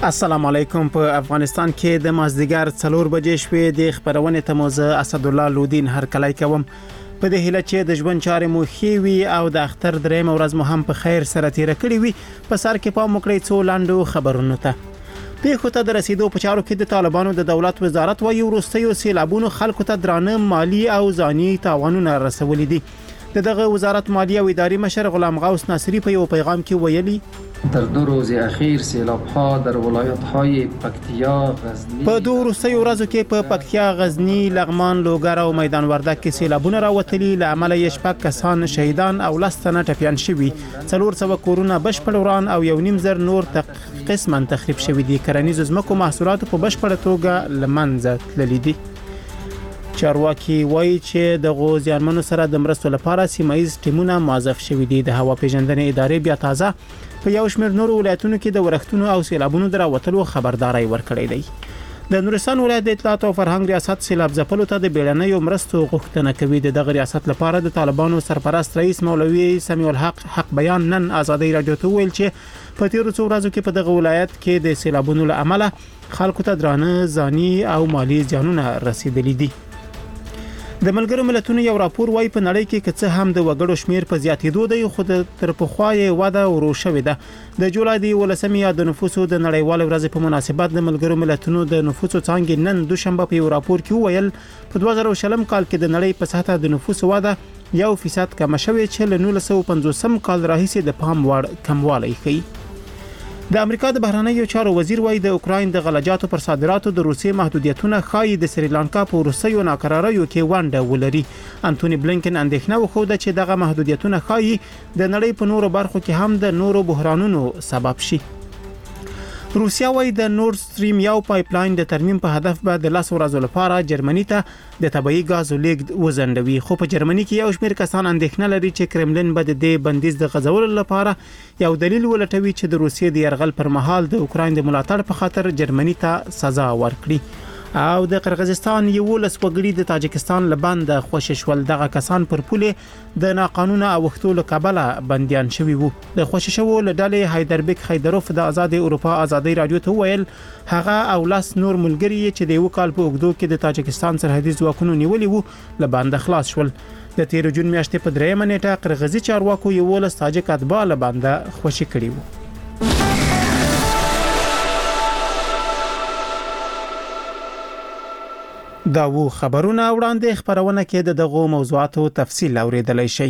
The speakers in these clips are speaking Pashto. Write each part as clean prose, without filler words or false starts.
السلام علیکم. په افغانستان کې د مازدیګر 4 بجې شوې د خبرونه تموزه اسدالله لودین هر کله کوم په دې هله چې د ژوند چارې مو خېوي او د اختر درېم ورځ مو هم په خیر سره تیر کړی وي. په سر کې پام وکړئ څو لاندو خبرونه ته. پیښو ته د رسیدو په چارو کې د طالبانو د دولت وزارت وايي وروستیو سیلابونو خلکو ته درانه مالی او ځاني تاوانونه رسولي دي. دغه وزارت مالیه او اداري مشر غلام غوث ناصری په یو پیغام کې ویلي در 2 روز اخیر سیلاب‌ها در ولایت‌های پکتیا، غزنی په 2 ورځو کې په پکتیا، غزنی، لغمان، لوګر او میدان وردګ کې سیلابونه راوتلي. له امله یې 6 کسان شهیدان او 10 تنه ټپيان شوي. 400 کورونه بشپړ وران او 1.5 نور قسما تخریب شوي دي. کرنیز ځمکو محصولات په بشپړه توګه لمنځه تللي دي. چارواکي وایي چې د غوزیانمنو سره د مرستو لپاره سیمایي ټیمونه موظف شوي دي. د هوا پیژندنې ادارې بیا تازه په یو شمېر نورو ولایتونو کې د ورښتونو او سیلابونو دراوتلو خبرداري ورکړې ده. د نورستان ولایت د اطلاعات او فرهنګ ریاست سیلاب ځپلو ته د بیړنیو مرستو غوښتنه کوي. دغه ریاست لپاره د طالبانو سرپرست رئیس مولوي سمیع الحق بیان نن آزادۍ رادیو ته ویل چې په تیرو څو ورځو کې په دغه ولایت کې د سیلابونو له امله خلکو ته درانه ځاني او مالی زیانونه رسیدلي دي. د ملګرو ملتونو یو راپور وايي په نړۍ کې کڅه هم د وګړو شمیر په زیاتېدو دی، خو د تر پخوای وده ورو شوې ده. د جولای د 18 د نفوسو د نړیوال ورځ په مناسبت د ملګرو ملتونو د نفوسو څانګې نن دوشنبه په یو راپور کې ویل په 2020 کال کې د نړۍ په سطح د نفوسو وده 1% کم شوې چې له 1950 کال راهیسې د پام وړ کموالی ښيي. د امریکا د بهرنیو چارو وزیر وايي د اوکراین د غلجاتو پر صادراتو د روسي محدودیتونه خای د سریلانکا په روسیو ناکراریو کې ونډه ولري. انټونی بلینکن اندېښنه وښوده چې دغه محدودیتونه خای د نړۍ په نورو برخو کې هم د نورو بحرانونو سبب شي. روسیا وايي د نورد سټریم یو پایپلاین د ترمیم په هدف به د 10 ورځې لپاره جرمني ته د طبيعي غازو لیږد وزندوي. خو په جرمني کې یو شمېر کسان اندېښنه لري چې کرملین به د دې بندیز د غځولو لپاره یو دلیل ولټوي چې د روسیې د يرغل پر مهال د اوکراین د ملاتړ په خاطر جرمني ته سزا ورکړي. او د قرغیزستان یو لسوګړي د تاجکستان لبند خوششول. دغه کسان پر پوله د ناقانونه اوختو له کابل بنديان شوي وو. د خوششو له ډلې حیدربیک خیدروف د آزاد اروپا آزادۍ رادیو ته ویل هغه او لاس نور ملګری چې د یو کال په اوږدو کې د تاجکستان سرحدي ځواکونو نیولي وو له بند خلاص شول. د 13 جون میاشتې په 3 نیټه قرغیزي چارواکو یو لس تاجک اتباع له بند خوشي کړي وو. دا وو خبرونه وړاندې خبرونه کې دغه موضوعاتو تفصیل اوریدلای شي.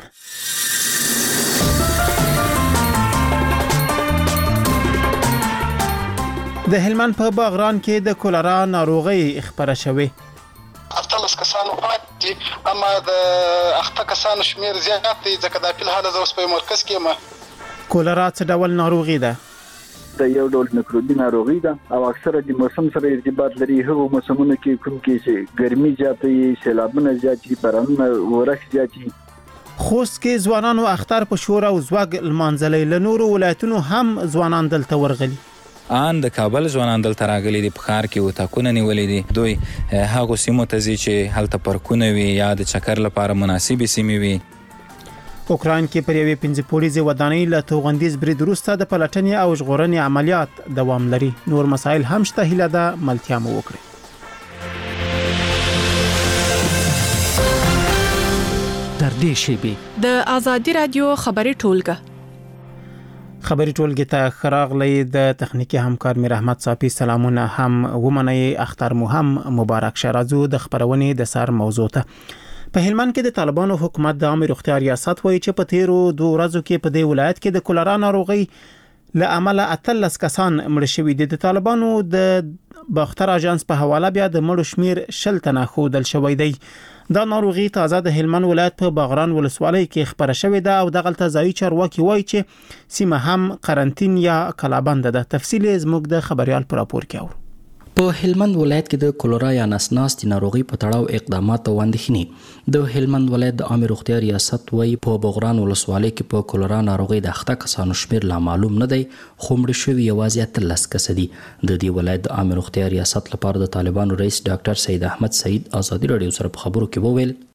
د هلمند په باغران کې د کولرا ناروغي خبره شوې. افتلس کسانو پاتې اما د اخته کسانو شمیر زیات دی ځکه د فل حاله اوس په مرکز کې ما کولرا څه ډول ناروغي ده؟ د یو ډول میکروبي ناروغي ده او اکثره د موسم سره ارتباط لري. هغه موسمونه کې کوم کې چې ګرمي زیاتې، سیلابونه زیاتې، بارانونه ورښت زیاتې. خوست کې ځوانانو اختر په شور او زوګ المنزلې له نورو ولایتونو هم ځوانان دلته ورغلي. ان د کابل ځوانان دلته راغلي دي، په ښار کې وټاکونه نیولې دي. دوی هغه سیمو ته ځي چې هلته پارکونه وي یا د چکر لپاره مناسبې سیمې وي. اوکراین کې پر یوې 15 پولیسي ودانۍ له توغندیز برید وروسته د پلټنې او ژغورنې عملیات دوام لري. نور مسایل هم شته، هیله ده ملتیا مو وکړي. در دې شیبه د آزادۍ رادیو خبري ټولګه ته خراغلی د تخنیکی همکار میر احمد صافی سلامونه هم ومنئ. اختر مو هم مبارک شه. راځو د خبرونې د سر موضوع ته. په هلمند کې د طالبانو حکومت د عامه روغتیا ریاست وایي چې په تیرو 2 ورځو کې په دې ولایت کې د کولرا ناروغي له امله 13 کسان مړ شوي دي. د طالبانو د باختر اژانس په حواله بیا د مړو شمیر 10 تنه ښودل شوی دی. دا ناروغي تازه د هلمند ولایت په باغران ولسوالۍ کې خبره شوې ده او دغه ځایي چارواکي وایي چې سیمه هم قرنټین یا کلابند ده. تفصیل زموږ د خبريال پر راپور کې اورو. په هلمند ولایت کې د کولرا یا نسناستي ناروغي په تړاو اقدامات او اندېښنې. د هلمند ولایت د عامه روغتیا ریاست وايي په باغران ولسوالۍ کې په کولرا ناروغي د اخته کسانو شمیر لا معلوم نه دی، خو مړ شوي یوازې 13 کس دي. د دې ولایت د عامه روغتیا ریاست لپاره د طالبانو رئیس ډاکټر سید احمد سعید آزادۍ رادیو سره په خبرو کې وویل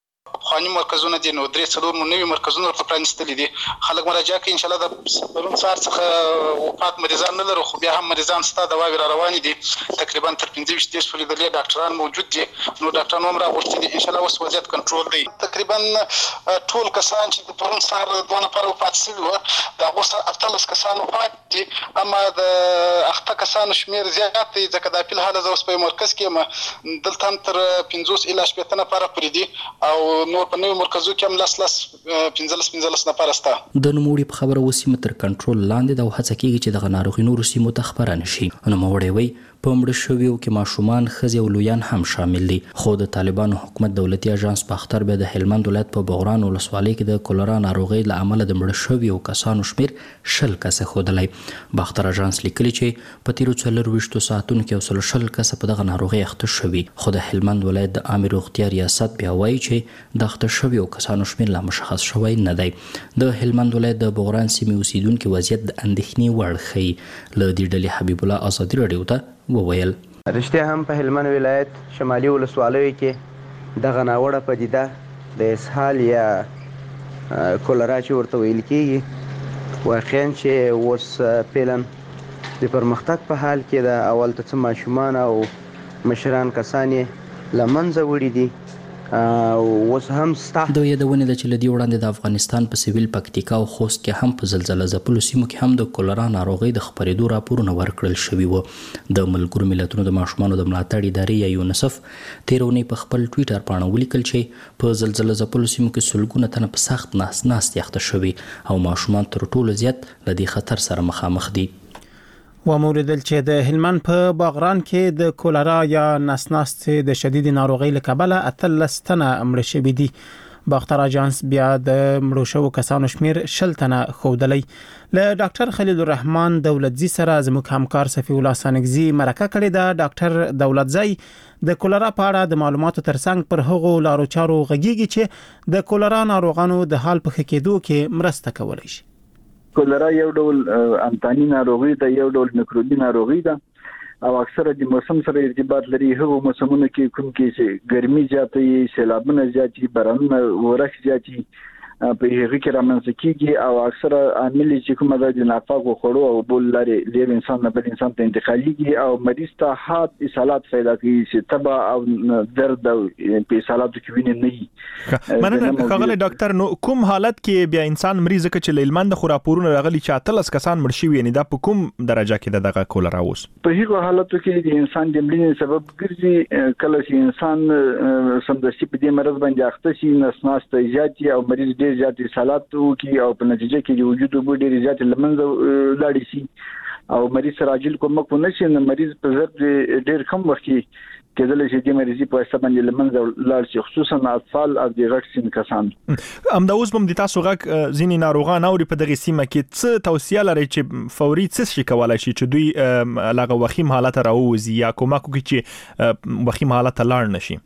پخواني مرکزونه دي، نو 3-4 نوي مرکزونه ورته پرانیستلي دي. خلک مراجعه کوي ان شاء الله د پرون سهار څخه وفات مریضان نه لرو، خو بیا هم مریضان ستا دواوې را روانې دي. تقریبا تر 15-20 پورې د ډاکټران موجود دي، نو ډاکټران هم راغوښتي دي. ان شاء الله اوس وضعیت کنټرول دی. تقریبا ټول کسان چې د پرون سهار 2 نفر وفات شوي وو، د هغو سره 18 کسان وفات دي، اما د اخته کسانو شمېر زیات دی، ځکه دا فی الحال زه اوس په مرکز کې یم. دلته هم تر 50 الی 80 نفره پورې دي، او نور په نوي مرکزو کې هم 15 نفره شته. د نوموړي په خبره وسیمه تر کنټرول لاندې ده او هڅه کیږي چې دغه ناروغي نورو سیمو ته خپره نشي. نوموړی وایي په مړه شویو کې ماشومان، ښځې او لویان هم شامل دي. خو د طالبانو حکومت دولتي اژانس باختر بیا د هلمند ولایت په بغران ولسوالۍ کې د کولرا ناروغۍ له امله د مړه شویو کسانو شمېر 10 کسه ښودلی. باختر اژانس لیکلي چې په تیرو 24 ساعتونو کې 120 کسه په دغه ناروغۍ اخته شوي. خو د هلمند ولایت د عامې روغتیا ریاست بیا وایي چې د اخته شویو کسانو شمېر لا مشخص شوی نه دی. د هلمند ولایت د بغران سیمې اوسیدونکي وضعیت د اندېښنې وړ ښیي. له دې ډلې حبیب الله ازادي راډیو ته وویل رښتیا هم په هلمند ولایت شمالي ولسوالیو کې دغه ناوړه پدیده د اسهال یا کولرا چې ورته ویل کېږي واقعا چې اوس فعلا د پرمختګ په حال کې د اول ته څه ماشومان او مشران کسان یې له منځه وړي دي. اوس هم ستا د یادونه ده چې لدی وړاندې د افغانستان په سیویل پکتیکا او خوست کې هم په زلزلہ ځپلو سیمو کې هم د کولرا ناروغۍ د خپرېدو راپورونه ورکړل شوي وو. د ملګرو ملتونو د ماشومانو د ملاتړ ادارې یا یونیسف تېره اونۍ په خپل ټویټر پاڼه ولیکل چې په زلزلہ ځپلو سیمو کې سلګونه تنه په سخت ناستې اخته شوي او ماشومان تر ټولو زیات له دې خطر سره مخامخ دي. وموردل چې د هلمند په باغران کې د کولرا یا نسناستې د شدید ناروغۍ له کبله 18 تنه مړه شوي دي. باختر اژانس بیا د مړو شوو کسانو شمیر 10 تنه ښودلی. له ډاکټر خلیل الرحمن دولتزی سره زموږ همکار صفی الله سانګزی مرکه کړې ده. ډاکټر دولتزی د کولرا په اړه د معلوماتو ترڅنګ پر هغو لارو چارو غږیږي چې د کولرا ناروغانو د حال په ښه کېدو کې مرسته کولی شي. کولرا یو ډول انتاني ناروغي ده، یو ډول میکروبي ناروغي ده او اکثره د موسم سره ارتباط لري. هغه موسمونه کې کوم کې چې ګرمي زیاتې، سیلابونه زیاتې، بارانونه ورخ زیاتې په هغه کې رامنځته کیږي او اکثره عامل چې کومه د ناپاکو خوړو او بول لري د انسان نه بل انسان ته انتقاليږي او مریض ته حاد اصالات پیدا کوي چې تبع او درد او په اصالاتو کې ویني نه وي. مننه خغله ډاکټر. نو کوم حالت کې بیا انسان مریض کې چې لهلمند خو راپورونه راغلي چې 18 کسان مړ شوي، یعنی دا په کوم درجه کې دغه کولرا اوس؟ په هغه حالتو کې د انسان د مړینې سبب ګرځي. کله چې انسان سمدستي په دې مرض باندې اخته شي، نسناست زیاتې او مریض ډیر زیات اصالات وکي او په نتیجه کې د وجود وبو ډیر زیات لمنځه لاړ شي او مریض سره عاجل کومک ونه شي، نو مریض په ضرب ډیر کم وخت کې کېدل چې د مریضي په واسطه باندې لمنځه لاړ شي، خصوصا اطفال او د غټ سن کسان. همدا اوس هم د تاسو غږ ځینې ناروغان اوري په دغه سیمه کې څه توصیه لري چې فوري څه شي کولای شي چې دوی لغه وخیم حالت راوځي یا کومک وکړي چې وخیم حالت لاړ نشي؟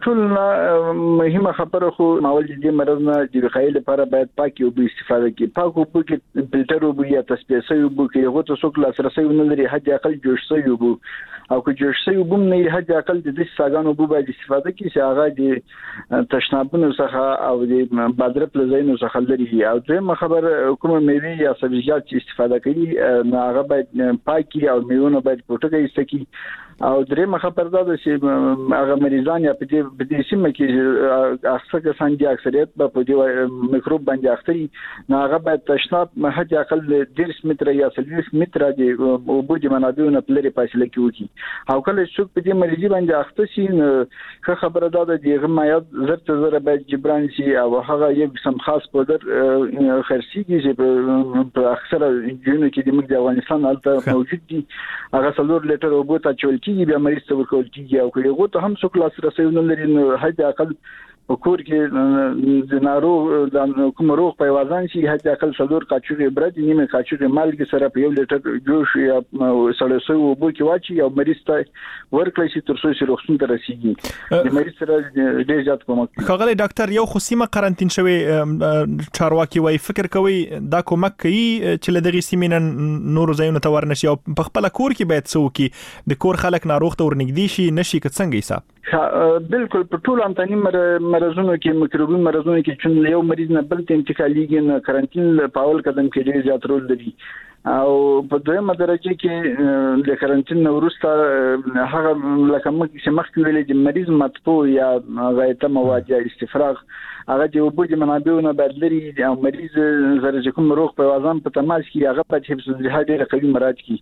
لټول مهمه خبره خو ماول دې مرض نه د وقایې لپاره باید پاکي او استفاده کې پاک او کې فلټر او یا تصفیه او کې هغه ته څوک لاسرسي نه لري، حد اقل جوش سوی او که جوش سوی وبم نه حد اقل د دې ساګانو بو باید استفاده کې چې هغه د تشنابونو څخه او د بادره پلزینو څخه لري. او دغه خبر کومه میوه یا سبزیجات چې استفاده کوي نه هغه باید پاکي او میوه باید پټه استکی. او درېمه خبر دا ده چې هغه مریضان یا په دې سیمه کې اکثر کسان دي اکثریت په دې میکروب باندې اختري، نه هغه باید تشناب حد اقل 10 متر یا 30 متر دی او بوجي منابعونه په لري فاصله کې وکي. او کله چې په دې مریضي باندې اخته شي نو خبره دا ده چې هغه مایعات زره باید جبران شي او هغه یو قسم خاص پودر خرسيږي چې په اکثره جنونو کې د موږ د افغانستان البته موجود دي. هغه 3 لیټر اوبو ته چول کیږي، بیا مریض ته ورکول کیږي او که یو ته هم څوک لاسرسي نه لري نو حد اقل په کور کې د ناروغ د کوم روغ په وازان شي حد اقل 4 کاچوغي برد نیمه کاچوغي مالګي سره په 1 لیټر جوش یا سړسو وبو کې واچي او مریض ته ورکړي چې تر څو چې روغتون ته رسیږي. د مریض سره ډېر زیات کومک کوي. خغله ډاکټر یو خصيمه قرنټین شوی چارواکي وای فکر کوي دا کومک کوي چې له دغه سیمین نور ځایونه ته ورنشي او په خپل کور کې باید څوکي د کور خلک ناروغ ته ورنګدي شي نشي که څنګه حساب؟ بالکل په ټول انتاني مرزونو کې میکروبي مرزونو کې چې یو مریض نه بل ته انتقالېږي نه کارانتین په اول قدم کې ډېر زیات رول لري او په دویمه درجه کې د کارانتین وروسته هغه لکه چې مخکې ویلې چې مریض مطبوع یا غایطه مواد یا استفراغ هغه د وبو د منابعونو بدلري او مریض زره کوم روغ په وازم په تماس کې هغه په حفظ الصحه ډېر قوي مراعات کی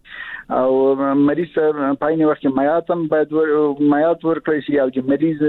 او مریض پاینه وخت مایاتم باید مایات ورکړي شي او چې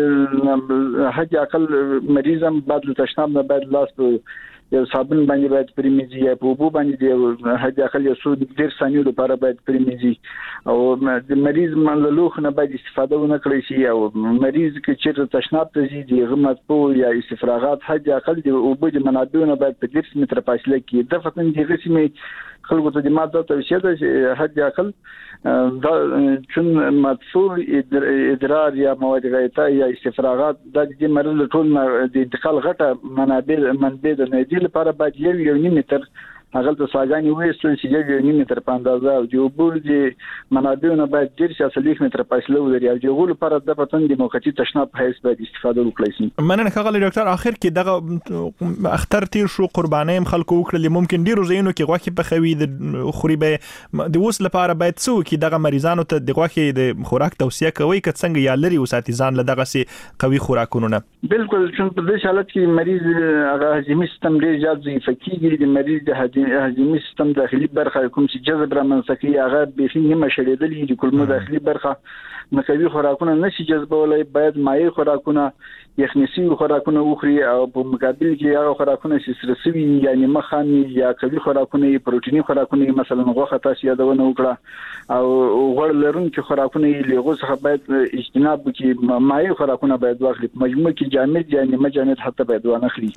مریض حج عقل مریضم بعد له تشناب نه بعد لاس په یو صابون باندې باید پریمیزي یا په وبو باندې د حج عقل یو څو ډېر ثانیو لپاره باید پریمیزي او د مریض منلوخ نه باید استفاده ونه کړي شي او مریض کې چې تشناب ته ځي د غمت په یا استفراغات حج عقل د وبو د منابعونو باید په 10 متر فاصله کې د فتن د غسمه خلکو ته د ماده توصیه ده چې حج عقل دا چون مدفوع ادرار یا مواد غایطه یا استفراغات د دې مرض ټول د انتقال غټه منبع د نه دی لپاره باید یو متر هغه د ساګانی وېستل چې یو متر په اندازه او د وبو د منابعونو باید 10 متر فاصله ولري او د غول لپاره د پتن د موقتی تشناب په حیث باید استفاده وکړي شي. مننه ښاغلی ډاکټر. اخر کې دغه اختر تیر شو قرباني هم خلکو وکړل ممکن ډیرو زینو کې غوښه په خوي د خوري به د وس لپاره باید څو کې دغه مریضانو ته د غوښه د خوراک توصیه کوي که څنګه یا لري وساتي ځان له دغه سي قوي خوراکونو نه. بالکل چې په دې حالت کې مریض هغه هضمي سیستم ډیر زیات ضعیف کیږي د مریض د هضمي سیستم داخلي برخه کوم چې جذب رامنځته کوي هغه به نیمه شړېدلې د کولمو داخلي برخه مکوي خوراکونه نشي جذبولای باید مایع خوراکونه یخنسي خوراکونه وخوري او په مقابل کې هغه خوراکونه چې سرسوي یعنی مخامي یا کوي خوراکونه پروتیني خوراکونه مثلا غوښه تاسو یادونه وکړه او غوړ لرونکي خوراکونه لغوه څخه باید اجتناب وکړي مایع خوراکونه باید واخلي مجموع کې جامد یعنی مجامد حتی باید وانخلي.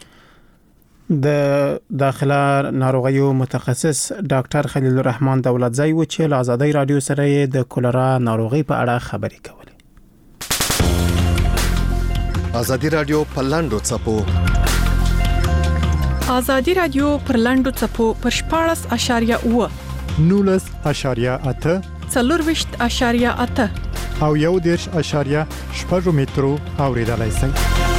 د داخله ناروغیو متخصص ډاکټر خلیل الرحمن دولتزی و چې له آزادۍ رادیو سره د کولرا ناروغي په اړه خبرې کولې. آزادۍ رادیو پرلاندو چپو آزادۍ رادیو پرلاندو چپو پر 14.9 19.8 24.8 او 1.8 مترو اوریدلای شئ.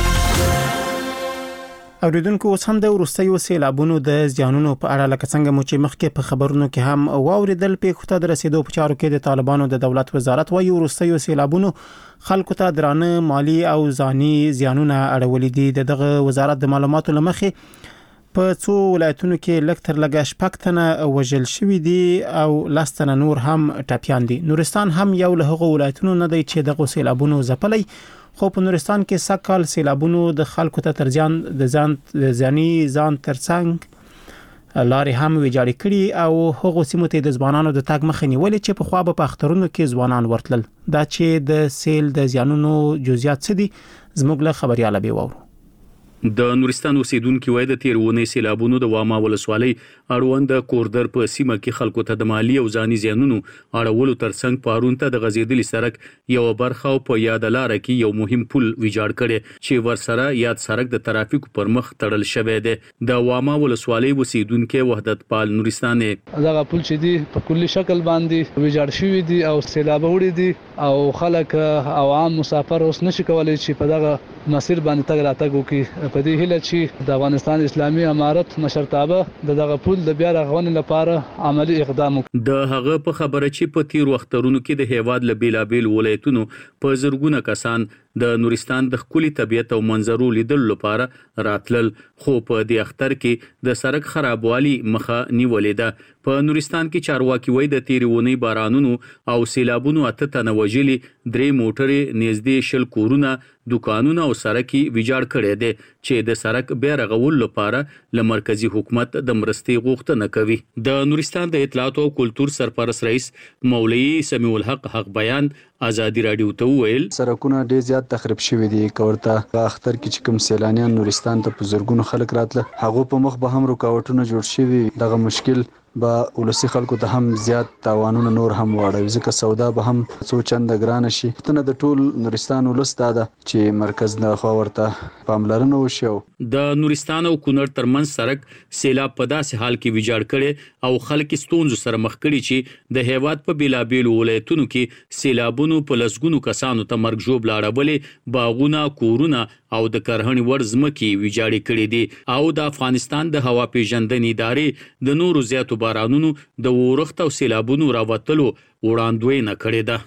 اوریدونکو اوس هم د وروستیو سیلابونو د زیانونو په اړه لکه څنګه مو چې مخکې په خبرونو کې هم واوریدل پیښو ته د رسیدو په چارو کې د طالبانو د دولت وزارت وايي وروستیو سیلابونو خلکو ته درانه مالی او ځاني زیانونه اړولې دي. دغه وزارت د معلوماتو لمخې په څو ولایتونو کې لکتر لګا شپکتنه وژل شوې دي او لاستنه نور هم ټاپیان دي. نورستان هم یو له هغو ولایتونو نه دی چې دغه سیلابونو ځپلې خو په نورستان کې سکهال سیلابونو د خلکو ته تر ځان د ځاني ځان ترڅنګ لارې هم ویجاړې کړي او هغه سیمو ته د ځوانانو د تاګ مخه نیولې چې په خوا به په اخترونو کې ځوانان ورتلل. دا چې د سیل د زیانونو جزئیات څه دي زموږ له خبرياله به وورو. د نورستان اوسیدونکو وای د تیرونه سیلابونو د واما ولسوالۍ اړوند کوردر په سیمه کې خلکو ته د مالی او ځاني زیانونو اړولو ترڅنګ پارون ته د غزیدلی سړک یو برخه او په یاد لار کې یو مهم پل ویجاړ کړي چې ورسره یاد سړک د ترافیکو پر مخ تړل شوی دی. د واما ولسوالۍ اوسیدونکو وحدت پال نورستان دغه پل چې دی په کلی شکل باندې ویجاړ شوی دی او سیلاب وړي دي او خلک عوام مسافر اوس نشي کولای چې په دغه مسیر باندې تګ راتګ وکړي. په دې هیله چې د افغانستان اسلامي امارت مشرتابه دغه پل د بیا رغونې لپاره عملی اقدام وکړي. د هغه په خبره چې په تیر وختونو کې د هیواد له بیلابیل ولایتونو په زرګونه کسان د نورستان د خولي طبيعت او منظرو لیدل لپاره راتلل خو په دې اختر کې د سړک خرابوالي مخه نیولې ده. په نورستان کې چارواکي وای د تیرونی بارانونو او سیلابونو اته تنه وجلي 3 موټرې نږدې شل کورونه دکانونه او سړکي ویجاړ کړي دي چې د سړک بیا رغول لپاره له مرکزی حکومت د مرستې غوښتنه کوي. د نورستان د اطلاعات او کلتور سرپرست رئیس مولوی سمیع الحق حق بیان آزادی رادیو ته ویل سړکونه ډیر زیات تخریب شوي دي. کورته اختر کې چې کوم سیلانیان نورستان ته په زرګونو خلک راتله هغه په مخ به هم رکاوټونه جوړ شوي. دغه مشکل با ولسی خلکو ته هم زیات تاوانونه نور هم واړوي ځکه سودا به هم څو چنده ګران شي. ته د ټول نورستان ولستا ده چې مرکز نه خو ورته پاملرنه وشي. د نورستان او کونړ ترمنځ سړک سیلاب په داسې حال کې ویجاړ کړي او خلک ستونزو سره مخ کړي چې د هیواد په بیلابیل ولایتونو کې سیلابونو په لسګونو کسانو ته مرګ ژوب لاړولې باغونه کورونه او د کرهڼې ور ځمکې ویجاړې کړې دي او د افغانستان د هوا پیژندنې ادارې د نورو زیاتو بارانونو د اورښت او سیلابونو راوتلو وړاندوینه کړې ده.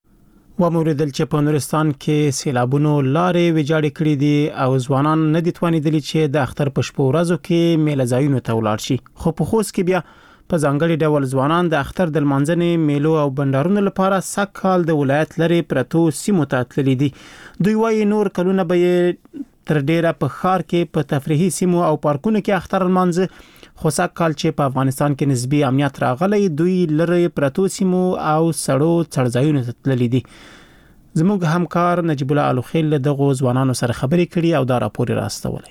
وموریدل چې په نورستان کې سیلابونو لارې ویجاړې کړې دي او ځوانان نه دي توانیدلي چې د اختر په شپو ورځو کې میله ځایونو ته ولاړ شي. خو په خوست کې بیا په ځانګړي ډول ځوانان د اختر د لمانځنې میلو او بندرونو لپاره سږکال د ولایت لري پرتو سیمو ته تللي دي. دوی وايي نور کلونه به تر ډیره په ښار کې په تفریحي سیمو او پارکونو کې اختر لمانځي، خو سږکال چې په افغانستان کې نسبی امنیت راغلی دوی لري پرتو سیمو او سړو څړځایونو ته تللي دي. زموږ همکار نجیب الله الوخیل دغه ځوانانو سره خبرې کړي او دا راپور راستولی.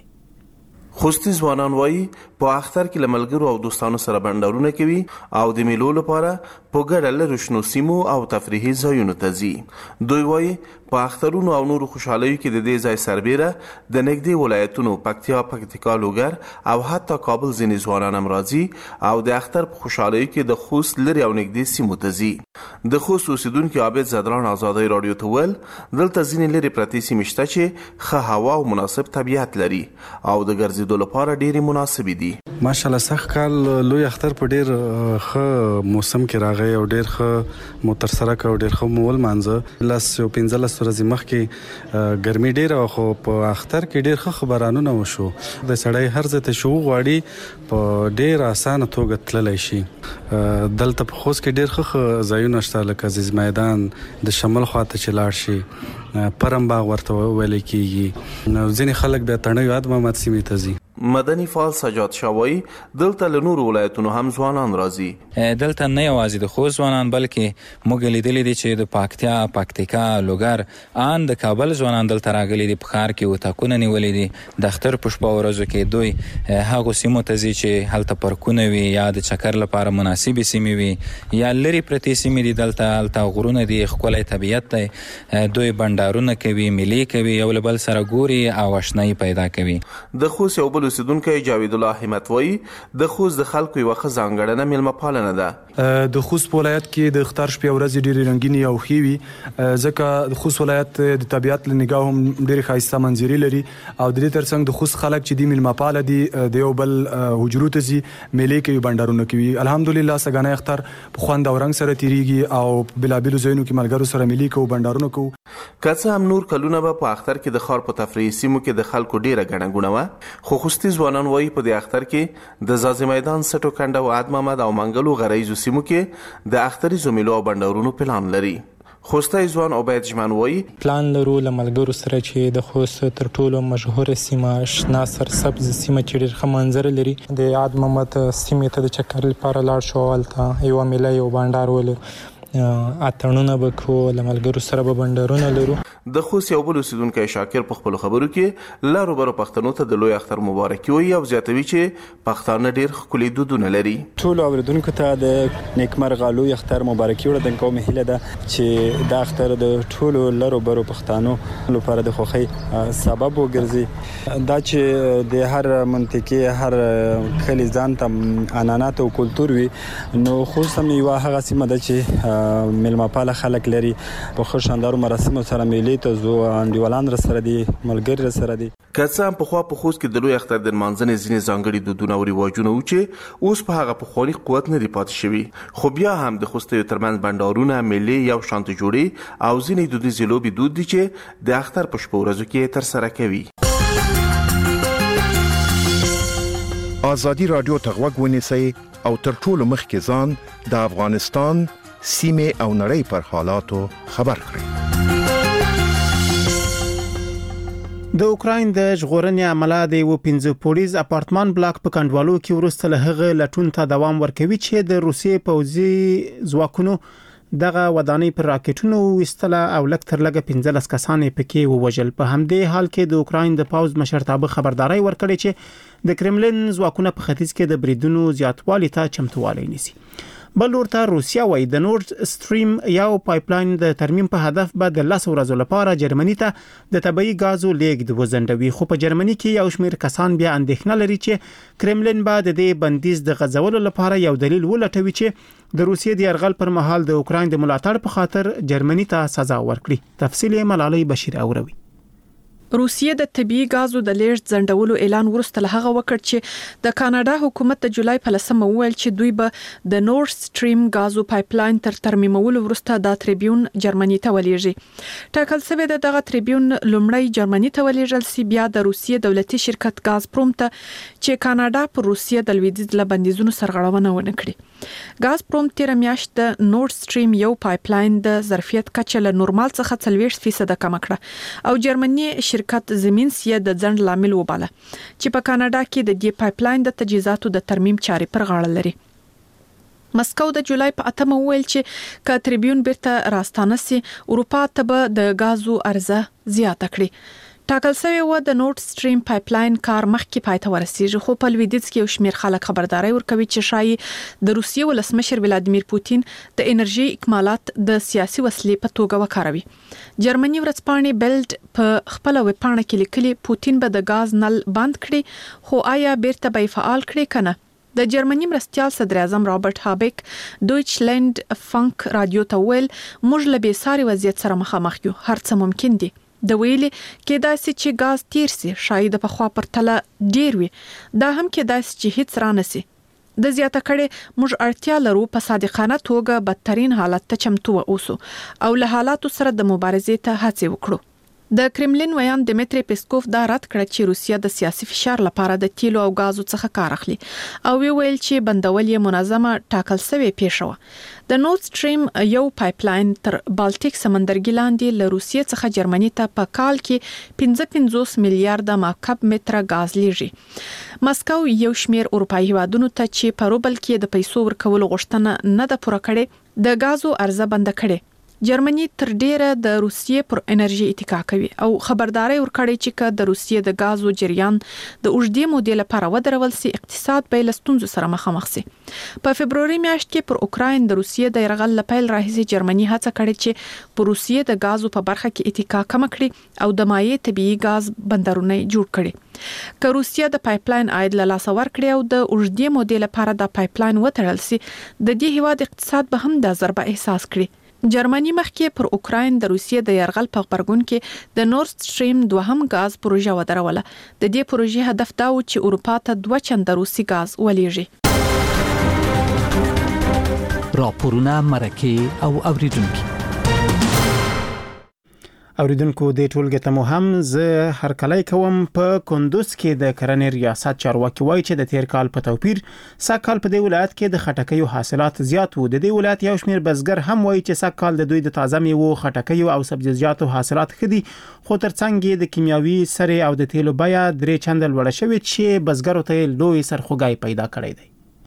خوستی ځوانان وایي په اختر کې لملګرو او دوستانو سره بندرونه کوي او د میلو لپاره په ګډه لري شنو سیمو او تفریحي ځایونو ته ځي. دوی وایي په اخترونو او نورو خوشحالیو کې د دې ځای سربېره د نږدې ولایتونو پکتیا، لوګر او حتی کابل ځینې ځوانان هم راځي او د اختر په خوشحالیو کې د خوست لري او نږدې سیمو ته ځي. د خوست اوسیدونکو عابد زدران آزادۍ رادیو ته ویل دلته ځینې لري پرتې سیمې شته چې ښه هوا او مناسب طبیعت لري او د ګرځېدو لپاره ډېرې مناسبې دي. ماشاءالله سخت کال لوی اختر په ډېر ښه موسم کې راغی او ډېر ښه مو ترسره کړ او ډېر ښه مو ولمانځه. 15 ورځې مخکې ګرمي ډېره وه خو په اختر کې ډېر ښه خبرانونه وشو. د سړی هر ځای ته چې وغواړي په ډېر اسانه توګه تللی شي. دلته په خوست کې ډېر ښه ځایونه شته لکه عزیز میدان د شمال خواته چې لاړ شي پرم باغ ورته ویل کېږي. ځینې خلک بیا تڼیو یاد محمد سیمې ته ځي. مدني فعال سجاد شاوی دلته له نورو ولایتونو هم ځوانان راځي. دلته نه یوازې د خوست ځوانان بلکې موږ لیدلي دي چې د پکتیکا، لوګر ان د کابل ځوانان دلته راغلي دي. په ښار کې وتاکونه نیولي دي. د اختر په شپه ورځو کې دوی هغو سیمو ته ځي چې هلته پارکونه وي یا د چکر لپاره مناسبې سیمې وي یا لرې پرتې سیمې دي. دلته غرونه دي، ښکلی طبیعت دی. دوی بندرونه کوي، میلې کوي، یو له بل سره ګوري او اشنایي پیدا کوي. د خوست یو بل اوسیدونکی جاوید الله همت وایي د خوست د خلکو یوه ښه ځانګړنه میلمه پالنه ده. د خوست ولایت کې د اختر شپې ورځې ډېرې رنګینې او ښې وي ځکه د خوست ولایت د طبیعت له نګاه هم ډېرې ښایسته منظرې لري او د دې ترڅنګ د خوست خلک چې دي میلمه پاله دي د یو بل حجرو ته ځي، میلې کوي، بندرونه کوي. الحمدلله سږنی اختر په خوند او رنګ سره تیریږي او بېلابېلو ځایونو کې ملګرو سره میلې کوو، بندرونه کوو. که څه هم نور کلونه به په اختر کې د ښار په تفریحي سیمو کې د خلکو ډېره ګڼه ګوڼه وه، خو خوستي ځوانان وایي په دې اختر کې د ځاځي میدان، سټو کنډه او عاد محمد او منګلو غریزو سیمو کې د اختریزو میلو او بندرونو پلان لري. خوستي ځوان عبید جمن وایي پلان لرو له ملګرو سره چې د خوست تر ټولو مشهوره سیمه شنه سرسبز سیمه چې ډېر ښه منظره لري د عاد محمد سیمې ته د چکر لپاره لاړ شو. هلته یوه میله یو بندر ولرو، اتڼونه به کوو، له ملګرو سره به بندرونه لرو. د خوست یو بل اوسیدونکی شاکر په خپلو خبرو کې لارو برو پښتنو ته د لوی اختر مبارکي وایي او زیاتوي چې پښتانه ډېر ښکلي دودونه لري. ټولو اورېدونکو ته د نیکمرغه لوی اختر مبارکي وړاندې کوم. هیله ده چې دا اختر د ټولو لارو برو پښتنو لپاره د خوښۍ سبب وګرځي. دا چې د هر منطقې هر کلي ځان ته عنعنات او کلتور وي، نو خوست هم یوه هغه سیمه ده چې میلمه پاله خلک لري. په ښه شاندارو مراسمو سره میلې ته ځو، انډیوالان راسره دي، ملګري راسره دي. که څه هم پخوا په خوست کې د لوی اختر د لمانځنې ځینې ځانګړي دودونه او رواجونه وو چې اوس په هغه پخواني قوت نه دي پاتې شوي، خو بیا هم د خوستیو ترمنځ بندرونه، میلې، یو شانته جوړې او ځینې دودیزې لوبې دود دي چې د اختر په شپو ورځو کې ترسره کوي. ازادي رادیو ته غوږ ونیسئ او تر ټولو مخکې ځان د افغانستان سیمه او نړۍ پر حالاتو خبر کړئ. د اوکراین د ژغورنې عمله د یو 15 پوړیز اپارتمان بلاک په کندوالو کې ورسته له هغه لټون ته دوام ورکوي چې د روسیې پوځي ځواکونو دغه ودانۍ پر راکټونو وستله او لږ تر لږه 15 کسان پکې ووژل. په همدې حال کې د اوکراین د پوځ مشرتابه خبرداري ورکړې چې د کرملین ځواکونه په ختیځ کې د بریدونو زیاتوالي ته چمتووالی نیسي. بل ورته روسیا وایي د نورد سټریم یو پایپلاین د ترمیم په هدف به د 10 ورځې لپاره جرمني ته د طبيعي غازو لیږد وزندوي. خو په جرمني کې یو شمېر کسان بیا اندېښنه لري چې کرملین به د دې بندیز د غځولو لپاره یو دلیل ولټوي چې د روسیې د یرغل پر مهال د اوکراین د ملاتړ په خاطر جرمني ته سزا ورکړي. تفصیل یې ملالۍ بشیر اوروي. روسیه د طبي غازو د لیږد ځنډولو اعلان وروسته له هغه وکړ چې د کاناډا حکومت د جولای په 10 وویل چې دوی به د نورث سټریم غازو پایپلاین تر ترمیمولو وروسته د تریبیون جرمني ته ولېږي. ټاکل شوی د تریبیون لومړی جرمني ته ولېږل سی، بیا د روسیې دولتي شرکت غازپروم ته چې کاناډا پر روسیې د لویدیځ له بندیزونو سرغړونه ونه کړي. غازپروم تیر میاشت د نورث سټریم یو پایپلاین د ظرفیت کچه له نورمال څخه 40% کم کړه او جرمني شرکت زمینس یې د ځنډ لامل وباله چې په کاناډا کې د دې پایپلاین د تجهیزاتو د ترمیم چارې پر غاړه لري. مسکو د جولای په 8 وویل چې ک تریبیون بیرته راستانه سي، اروپا ته به د غازو عرضه زیاته کړي. ټاکل شوی و د نورث سټریم پایپلاین کار مخکې پای ته ورسیږي، خو په لویدیځ کې یو شمېر خلک خبرداري ورکوي چې شایي د روسیې ولسمشر ولادیمیر پوتین د انرژي اکمالات د سیاسي وسیلې په توګه وکاروي. جرمني ورځپاڼې بیلډ په خپل ویبپاڼه کې لیکلي پوتین به د غاز نل بند کړي، خو آیا بیرته به فعال کړي کنه؟ د جرمني مرستيال صدر اعظم رابرټ هابیک دویچلند فانک رادیو ته ویل موږ له بیساري وضعیت سره مخامخ یو، هر څه ممکن دي. د ویلي کېدای شي چې غاز تیر سي، شاید په خوا پرتله ډیر وي، دا هم کېدای شي چې هیڅ رانه سي. د زیاته کړي موږ اړتیا لرو په صادقانه توګه بدترین حالت ته چمتو اوسو او له حالاتو سره د مبارزې ته هڅه وکړو. د کرملین ویان دمیتری پیسکوف دا رد کړ چې روسیه د سیاسي فشار لپاره د تیلو او غازو څخه کار اخلي او ویل چې بندول یې منظمه ټاکل شوی پیښه. د نورث سټریم یو پایپلاین تر بالټیک سمندرګي لاندې له روسیې څخه جرمني ته په کال کې 55 میلیارډ مکعب متر غاز لیږي. مسکو یو شمېر اروپایي هیوادونو ته چې په روبل کې د پیسو ورکولو غوښتنه نه ده پوره کړې د غازو عرضه بند کړي. جرمني تر ډیره د روسیې پر انرژي اتکا کوي او خبرداري ورکړي چې د روسیې د غازو جریان د اوږدې مودې لپاره ودرول سي، اقتصاد به له ستونزو سره مخامخ سي. په فبروري میاشت کې پر اوکراین د روسیې د يرغل لپاره راهیسي جرمني هڅه کړې چې پر روسیې د غازو په برخه کې اتکا کم کړي او د مایع طبيعي غاز بندرونه جوړ کړي. که روسیه د پایپلاین عاید له لاسه ورکړي او د اوږدې مودې لپاره د پایپلاین وتړل سي، د دې هیواد اقتصاد به هم د ضربه احساس کړي. جرمني مخکې پر اوکراین د روسیې د يرغل په خبرګون کې د نورث سټریم دوهم غاز پروژه ودروله. د دې پروژې هدف دا و چې اروپا ته 2 چنده روسي غاز ولېږي. راپورونه مرکه او اوریدونکو اوریدونکو د ټولګه ته مو هم زه هر کله کوم په کندوز کې د کرنې ریاست چارواکي وایي چې د تیر کال په توپیر ساکال په دې ولایت کې د خټکیو حاصلات زیات وو. د دې ولایت یو شمېر بزګر هم وایي چې ساکال د دوی د تازه میوو، خټکیو او سبزیجاتو حاصلات خدي، خو ترڅنګ د کیمیاوي سرې او د تیلو بیه 3 چنده لوړه شوې چې بزګرو ته لوی سرخوږی پیدا کړی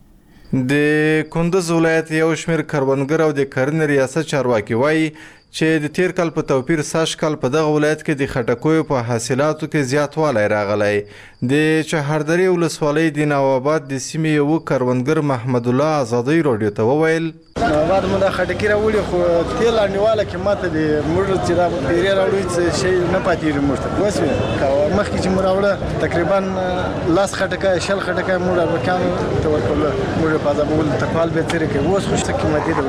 دی. د کندوز ولایت یو شمېر کروندګر او د کرنې ریاست چارواکي وایي چې د تیر کال په توپیر ساش کال په دغه ولایت کې د خټکیو په حاصلاتو کې زیاتوالی راغلی. د چهاردری ولسوالۍ د نواباد د سیمې یو کروندګر محمد الله آزادۍ رادیو ته وویل نواباد مو د خټکی راوړي خو تیل انډیواله کې ماته د موږ چې را پیری راوړي شي نه پاتېږي موږ ته وسوي مخکې چې موږ راوړه تقریبا لاس خټکی شل خټکی موږ ورکان ته ورکول موږ په ځابول تکوال به تیر کې اوس خو څه قیمتي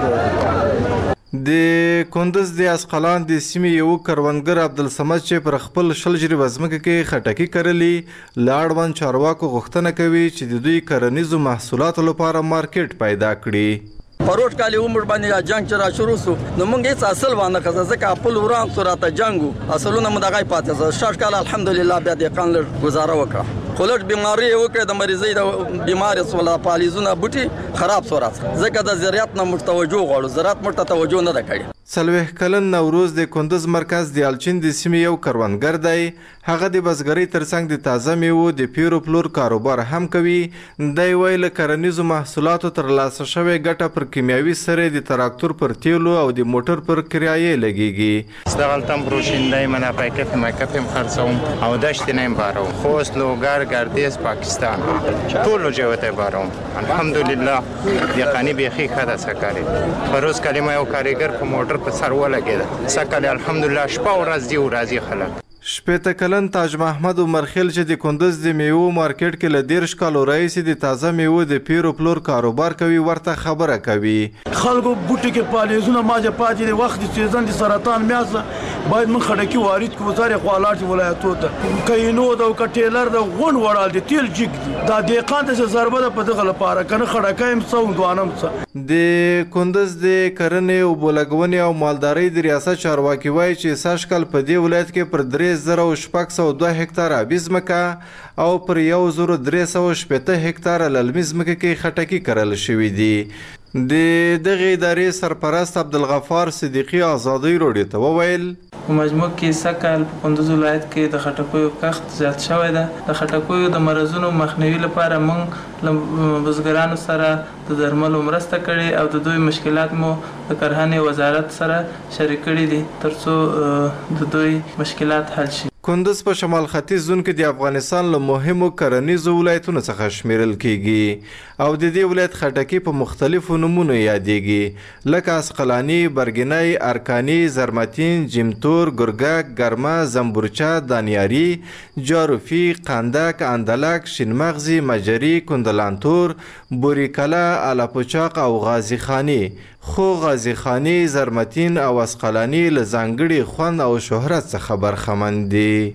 ده. د کندوز د اسقلان د سیمې یو کروندګر عبدالصمد چې پر خپل شل جریب ځمکه کې خټکی کرلي لاړوان چارواکو غوښتنه کوي چې د دوی کرنیزو محصولاتو لپاره مارکیټ پیدا کړي. پروت کالی عمر باندې جنگ چې را شروع سو نو موږ هیڅ اصل باندې خزه ځکه خپل وران سورته جنگو اصلونه مدغای پاتې شاش کال الحمدلله بیا د قانل گزاره وکړه. خلک بیماری وکړه د مریضۍ د بیماری سولا پالیزونه بوټي خراب سورات ځکه د زراعت نه متوجه غواړو زراعت مرته توجه نه کړي. سلوه کلن نوروز د کندوز مرکز د الچین د سیمې یو کروندګر دی. هغه د بزګرۍ ترڅنګ د تازه میوو د پیرو پلور کاروبار هم کوي. دی ویل کرنیزو محصولاتو ترلاسه شوی ګټه پر کیمیاوي سرې د تراکتور پر تیلو او د موټر پر کرایې لګیږي. اشتغلتم بروشنده من پایکف مکفم خرڅوم او دشت نیم باروم خوست لوګر ګردیز پاکستان ټول جوته باروم الحمدلله یقیني بيخي خدا سکاري پروز کلمه یو کاریګر په موټر په سر ولګید سکه الحمدلله شپه ورځ دی ورځي خلک شپېته کلن تاج محمد عمرخیل چې د کندز د میوو مارکیټ کې له 13 کالو راهیسې د تازه میوو د پیرو پلور کاروبار کوي ورته خبره کوي. خلکو بوټي کې پالیزونه ماجه پاتې د وخت د سیزن د سرطان میاسه باید من خډکی وارد کو وزارت خپلات ولایتو ته کینو د کټیلر د غون وړال د تیل جګ دي دا دقیقاً د ضربه د پدغه لپاره کنه خډکایم سو دوانم څه د کندز د کرنې او بولګونې او مالدارۍ د ریاست چارواکي وایي چې ساشکل په دې ولایت کې پر 3602 هکتار آبي ځمکه او پر 1380 هکتار للمي ځمکه کې خټکي کرل شوي دي. د دغه ادارې سرپرست عبدالغفار صدیقي آزادۍ راډیو ته وویل په مجموع کې سکهال په کندز ولایت کې د خټکیو کښت زیات شوی ده. د خټکیو د مرزونو مخنیوي لپاره موږ له بزګرانو سره د درملو مرسته کړې او د دوی مشکلات مو د کرهنې وزارت سره شریک کړي دي ترڅو د دوی مشکلات حل شي. کندز په شمال ختیځ زون کې د افغانستان له مهمو کرنیزو ولایتونو څخه شمیرل کیږي او د دې ولایت خټکي په مختلفو نمونو یادېږي لکه اسقلاني، برګنی، ارکاني، زرمتین، جمتور، ګرګک، ګرمه، زنبورچه، دانیاري، جاروفي، قندک، اندلک، شینمغزي، مجري، کندلانتور، بوریکلا، الاپوچاق او غازی خانی. خو غازی خانی، زرمتین او اسقلانی له ځانګړي خوند او شهرت څخه برخمن دي.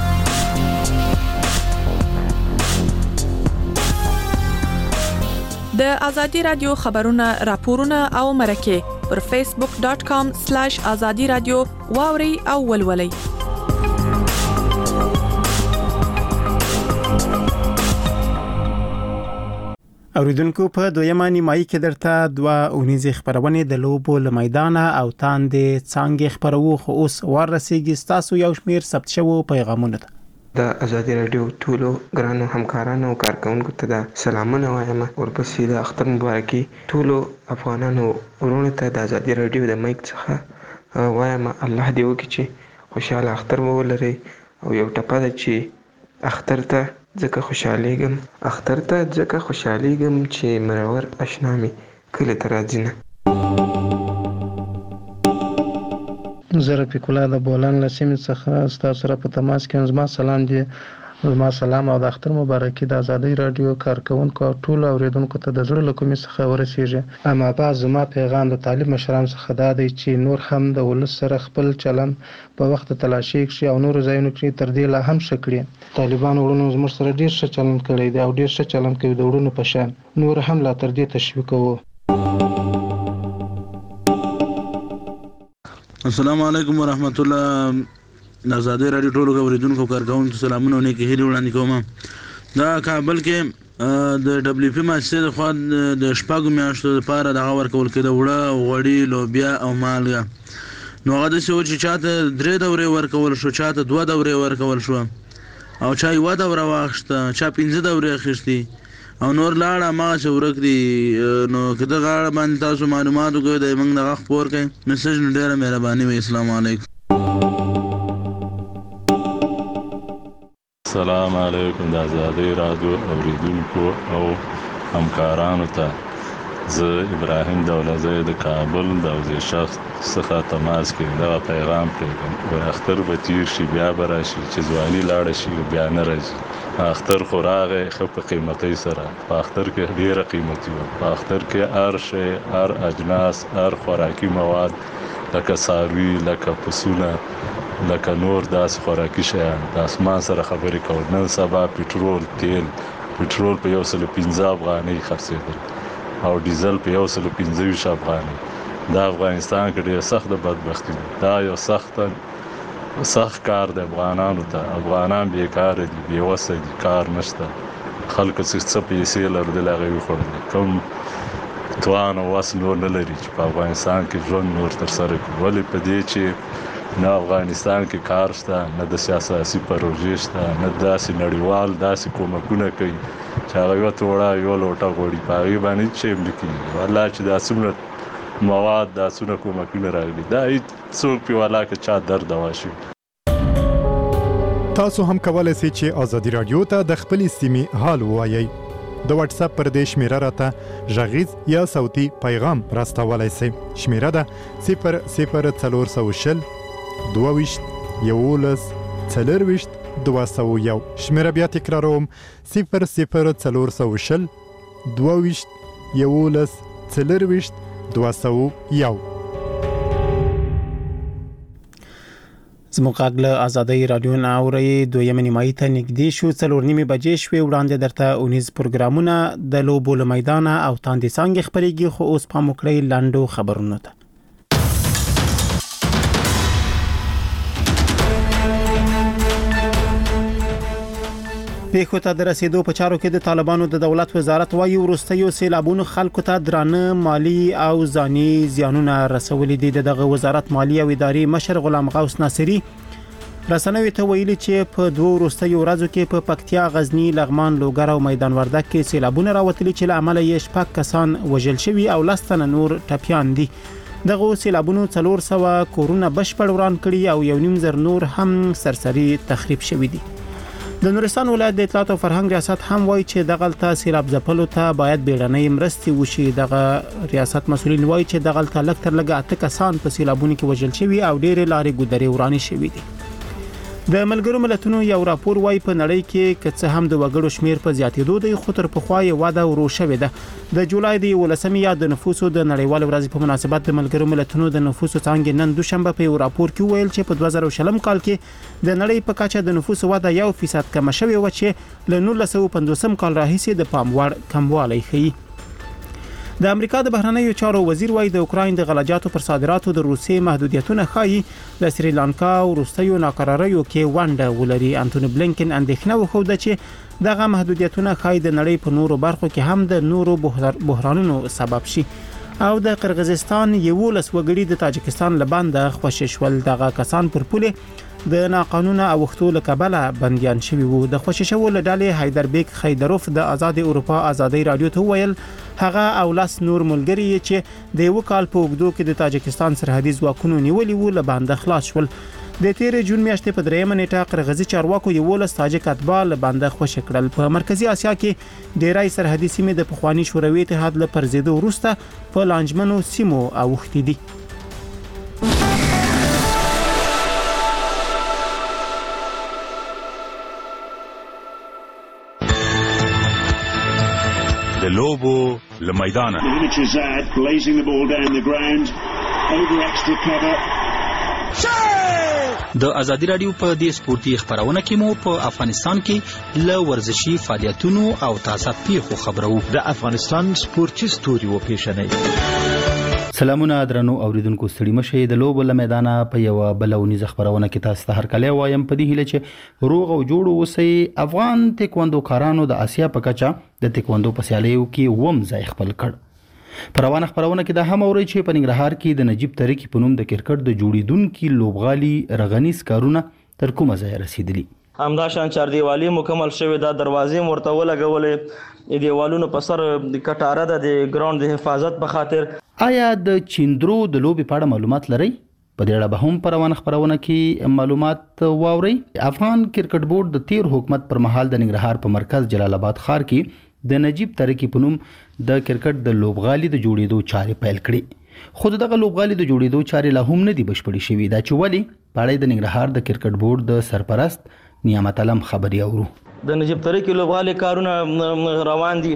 د ازادي رادیو خبرونه، راپورونه او مرکه پر facebook.com/azadi radio واوري او ولولي. اوریدونکو په دویمه نیمایي کې درته دوه اونیزې خبرونه د لوبو له میدانه او تاندې څنګه خبرو خو اوس ورسېږي تاسو یو شمیر ثبت شوو پیغامونه د ازادي رادیو ټولو ګرانو همکارانو او کارکونکو ته د سلامونه وایم ورپسې د اختر مبارکي ټولو افغانانو ورونو ته د ازادي رادیو د مایک څخه وایم الله دې وکړي چې خوشاله اختر ولري او یو ټپه ده چې اختر ته ځکه خوشالېږم چې مرور اشنا مې کلی ته راځي نه. زه رفیق الله د بولان له سیمې څخه ستاسو سره په تماس کې یم. زما سلام دی، زما سلام او د اختر مبارکي د ازادۍ رادیو کارکونکو او ټولو اوریدونکو ته د زړه له کومې څخه ورسیږي. اما بعد زما پیغام د طالب مشرانو څخه دا دی چې نور هم د ولس سره خپل چلن په وخت تلاشي کړي او نور ځایونو کې تر دې لا هم ښه کړي. طالبان وړونو زموږ سره ډېر ښه چلن کړی دی او ډېر ښه چلن کوي د وړونو په شان، نور هم لا تر دې تشویقوو. السلام علیکم ورحمت الله. د ازادۍ رادیو ټولو اوریدونکو کارکونکو سلامونه او نیکې هیلې وړاندې کوم. دا کابل کې د دبليو پی مؤسسې د خوا د شپږو میاشتو لپاره دغه ورکول کېده وړه، غوړي، لوبیا او مالګه. نو هغه داسې و چې چاته 3 دورې ورکول شو، چاته 2 دورې ورکول شو او چا 1 دوره واخیسته، چا 15 دورې اخیستې او نور لاړه هماغسې ورک دي. نو که دغه اړه باندې تاسو معلومات وکړئ د موږ دغه خپور کړئ مسج نو ډېره مهرباني وي. السلام علیکم. السلام علیکم د ازادۍ رادیو اوریدونکو او همکارانو ته زه ابراهیم دولزی د کابل د اوزې شخص څخه تماس کوم. دغه پیغام پرېږدم و اختر به تیر شي بیا به راشي چې ځواني لاړه شي بیا نه راځي. اختر خو راغی ښه په قیمتۍ سره، په اختر کې ډېره قیمتي وه. په اختر کې هر شی، هر اجناس، هر خوراکي مواد لکه څاروي، لکه پسونه، لکه نور داسې خوراکي شیان د اسمان سره خبرې کول. نن سبا پټرول، تیل، پټرول په 115 افغانۍ خرڅېدل او ډیزل په 125 افغانۍ. دا افغانستان کې ډېر سخت بدبختي ده. دا یو سخت کار دی افغانانو ته. افغانان بیکاره دي، بېوسه دي، کار نشته. خلکو څه پیسې لرلې هغه یې وخوړلې. کوم توان او وس نور نه لري چې په افغانستان کې ژوند نور ترسره کړي. ولې په دې چې نه افغانستان کې کار شته، نه د سیاسي پروژې شته، نه داسې نړیوال داسې کومکونه کوي چې هغه یو توړه یو لوټه غوړي په هغې باندې چې هم نه کېږي. والله چې دا څومره مواد، دا څومره کومکونه راغلي، دا هېڅ څوک پې والله که چا درد دوا شي. تاسو هم کولای شئ چې ازادي رادیو ته د خپلې سیمې حال ووایئ. د واتس اپ پر دې شمیره راته غږیز یا صوتي پیغام راستولای شئ. شمیره ده 00420 22 11 420 201 شمیره بیا تکراروم 00420 22 11 420 201 زموږ غږ له آزادۍ رادیو نه اورئ دویمه نیمایي ته نږدې شو 4:30 بجې شوې وړاندې درته اونیز پروګرامونه د لوبو له میدانه او تاندې څانګې خپرېږي خو اوس پام وکړئ لنډو خبرونو ته پیښو ته د رسیدو په چارو کې د طالبانو د دولت وزارت وايي وروستیو سیلابونو خلکو ته درانه مالی او ځاني زیانونه رسولي دي. دغه وزارت مالی او اداري مشر غلام غوث ناصری رسنوي ته ویلي چې په دوه وروستیو ورځو کې په پکتیا، غزنی، لغمان، لوګر او میدان وردګ کې سیلابونه راوتلي چې له امله یې 6 کسان وژل شوي او 10 تنه نور ټپیان دي. دغه سیلابونو 400 کورونه بشپړ وران کړي او 1.5 نور هم سرسري تخریب شوي دي. د نورستان ولایت د اطلاعات او فرهنګ ریاست هم وایي چې دغه سیلاب ځپلو ته باید بیړنۍ مرستې وشي. دغه ریاست مسؤلین وایي چې دغه لږ تر لږه 8 کسان په سیلابونو کې وژل شوي او ډېرې لارې ګودرې ورانې شوي دي. د ملګرو ملتونو یو راپور وایي په نړۍ کې که هم د وګړو شمیر په زیاتېدو دی خو تر پخوا یې واده ورو شوې ده. د جولای د 11 یا د نفوسو د نړیوال ورځ په مناسبت د ملګرو ملتونو د نفوسو څانګې نن دوشنبه په یو راپور کې ویل چې په 2020 کال کې د نړۍ په کچه د نفوسو واده 1% کم شوې و چې له 1950 کال راهیسې د پام وړ کموالی ښیي. د امریکا د بهرنیو چارو وزیر وایي د اوکراین د غلجاتو پر صادراتو د روسي محدودیتونه ښایي د سریلانکا او روسیو ناقراریو کې ونډه ولري. انټونی بلینکن اندېښنه وښوده چې دغه محدودیتونه ښایي د نړۍ په نورو برخو کې هم د نورو بحرانونو سبب شي. او د قرغیزستان 11 وګړي د تاجکستان له بانده خوشی شول. دغه کسان پر پوله د ناقانونه اوښتو له کبله بنديان شوي وو. د خوشی شو له ډلې حیدربیک خیدروف د آزاد اروپا آزادۍ رادیو ته ویل هغه او لاس نور ملګری چې د یو کال په وګړو کې د تاجکستان سرحدي ځواکونو نیولي وو له بانده خلاص شول. د 13 جون میاشتې په 3 نیټه قرغیزي چارواکو 11 تاجک اتباع له بانده خوشی کړل. په مرکزی اسیا کې ډیری سرحدي سیمې د پخوانی شوروي اتحاد له پرزیدو وروسته په لانجمنو سیمو اوښتې دي. د لوبو له میدانه د ازادي رادیو په دې سپورتي خبرونه کې مو په افغانستان کې له ورزشي فعالیتونو او تازه پیښو خبرو. د افغانستان سپورتي ستوري و پیښنې. سلامونه درنو اوریدونکو، ستړي مشه. د لوبو له میدانه په یو بلونیزه خبرونه کې تاسو ته هرکلی وایم په دې هیله چې روغ او جوړ اوسئ. افغان تکواندو کارانو د اسیا په کچه د تکواندو په سیالیو کې وم ځای خپل کړ. پر روانه خبرونه کې د هم اوري چې په ننګرهار کې د نجیب تریکی په نوم د کرکټ د جوړیدونکو لوبغالي رغنیز کارونه تر کومه ځای رسیدلی. همدا شان چاردیوالي مکمل شوی دا دروازې مرته ولګولې دیوالونو په سر کټاره د ګراوند د حفاظت په خاطر. آیا د چیندرو د لوبي په اړه معلومات لرئ؟ په دې اړه به هم پر روانه خبرونه کې معلومات واورئ. افغان کرکټ بورډ د تیر حکومت پر مهال د ننګرهار په مرکز جلال آباد ښار کې د نجیب تریکی په نوم د کرکټ د لوبغالي د جوړېدو چارې پیل کړې. خو دغه لوبغالي د جوړېدو چارې لا هم نه دي بشپړې شوې. دا چې ولې په اړه د ننګرهار د کرکټ بورډ د سرپرست نعمت علم خبري اورو. د نجیب تریکی لوبغالي کارونه روان دي.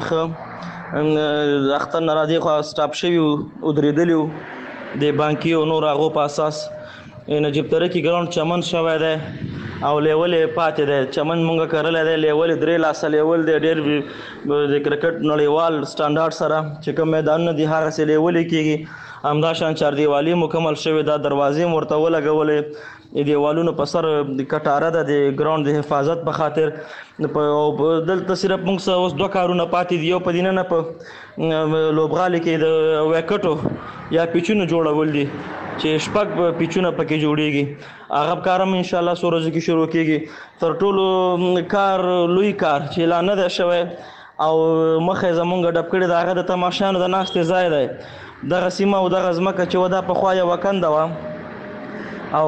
اختر ناراضي خو سټاپ شوی او درېدلی د بانکي او نور هغو په اساس نجیب تریکی ګراوند چمن شوی دی او لیول پاتې دی. چمن مونږه کړل دی لیول 3 لاسه لیول دی ډېر د کرکټ نړیوال سټانډارډ سره چې کوم میدانونه دي هغه سره لیول کېږي. همدا شان چاردیوالي مکمل شوی دا دروازې مرته ولګولې دیوالونو په سر کټاره د ګراوند د حفاظت په خاطر. دلته صرف موږ اوس 2 کارونه پاتې دي. یو په دینه په لوبغالي کې د وکټو یا پیچونو جوړول دي چې 6 پیچونه پکې جوړيږي. هغه کارم ان شاء الله سورځ کې شروع کیږي. تر ټولو کار لوی کار چې لا نه ده شوی او مخه زمونږ ډب کړی دغه د تماشانو د ناستې ځای دی. دغه سیمه او دغه ځمکه چې ودا په خوا یو وکنده و او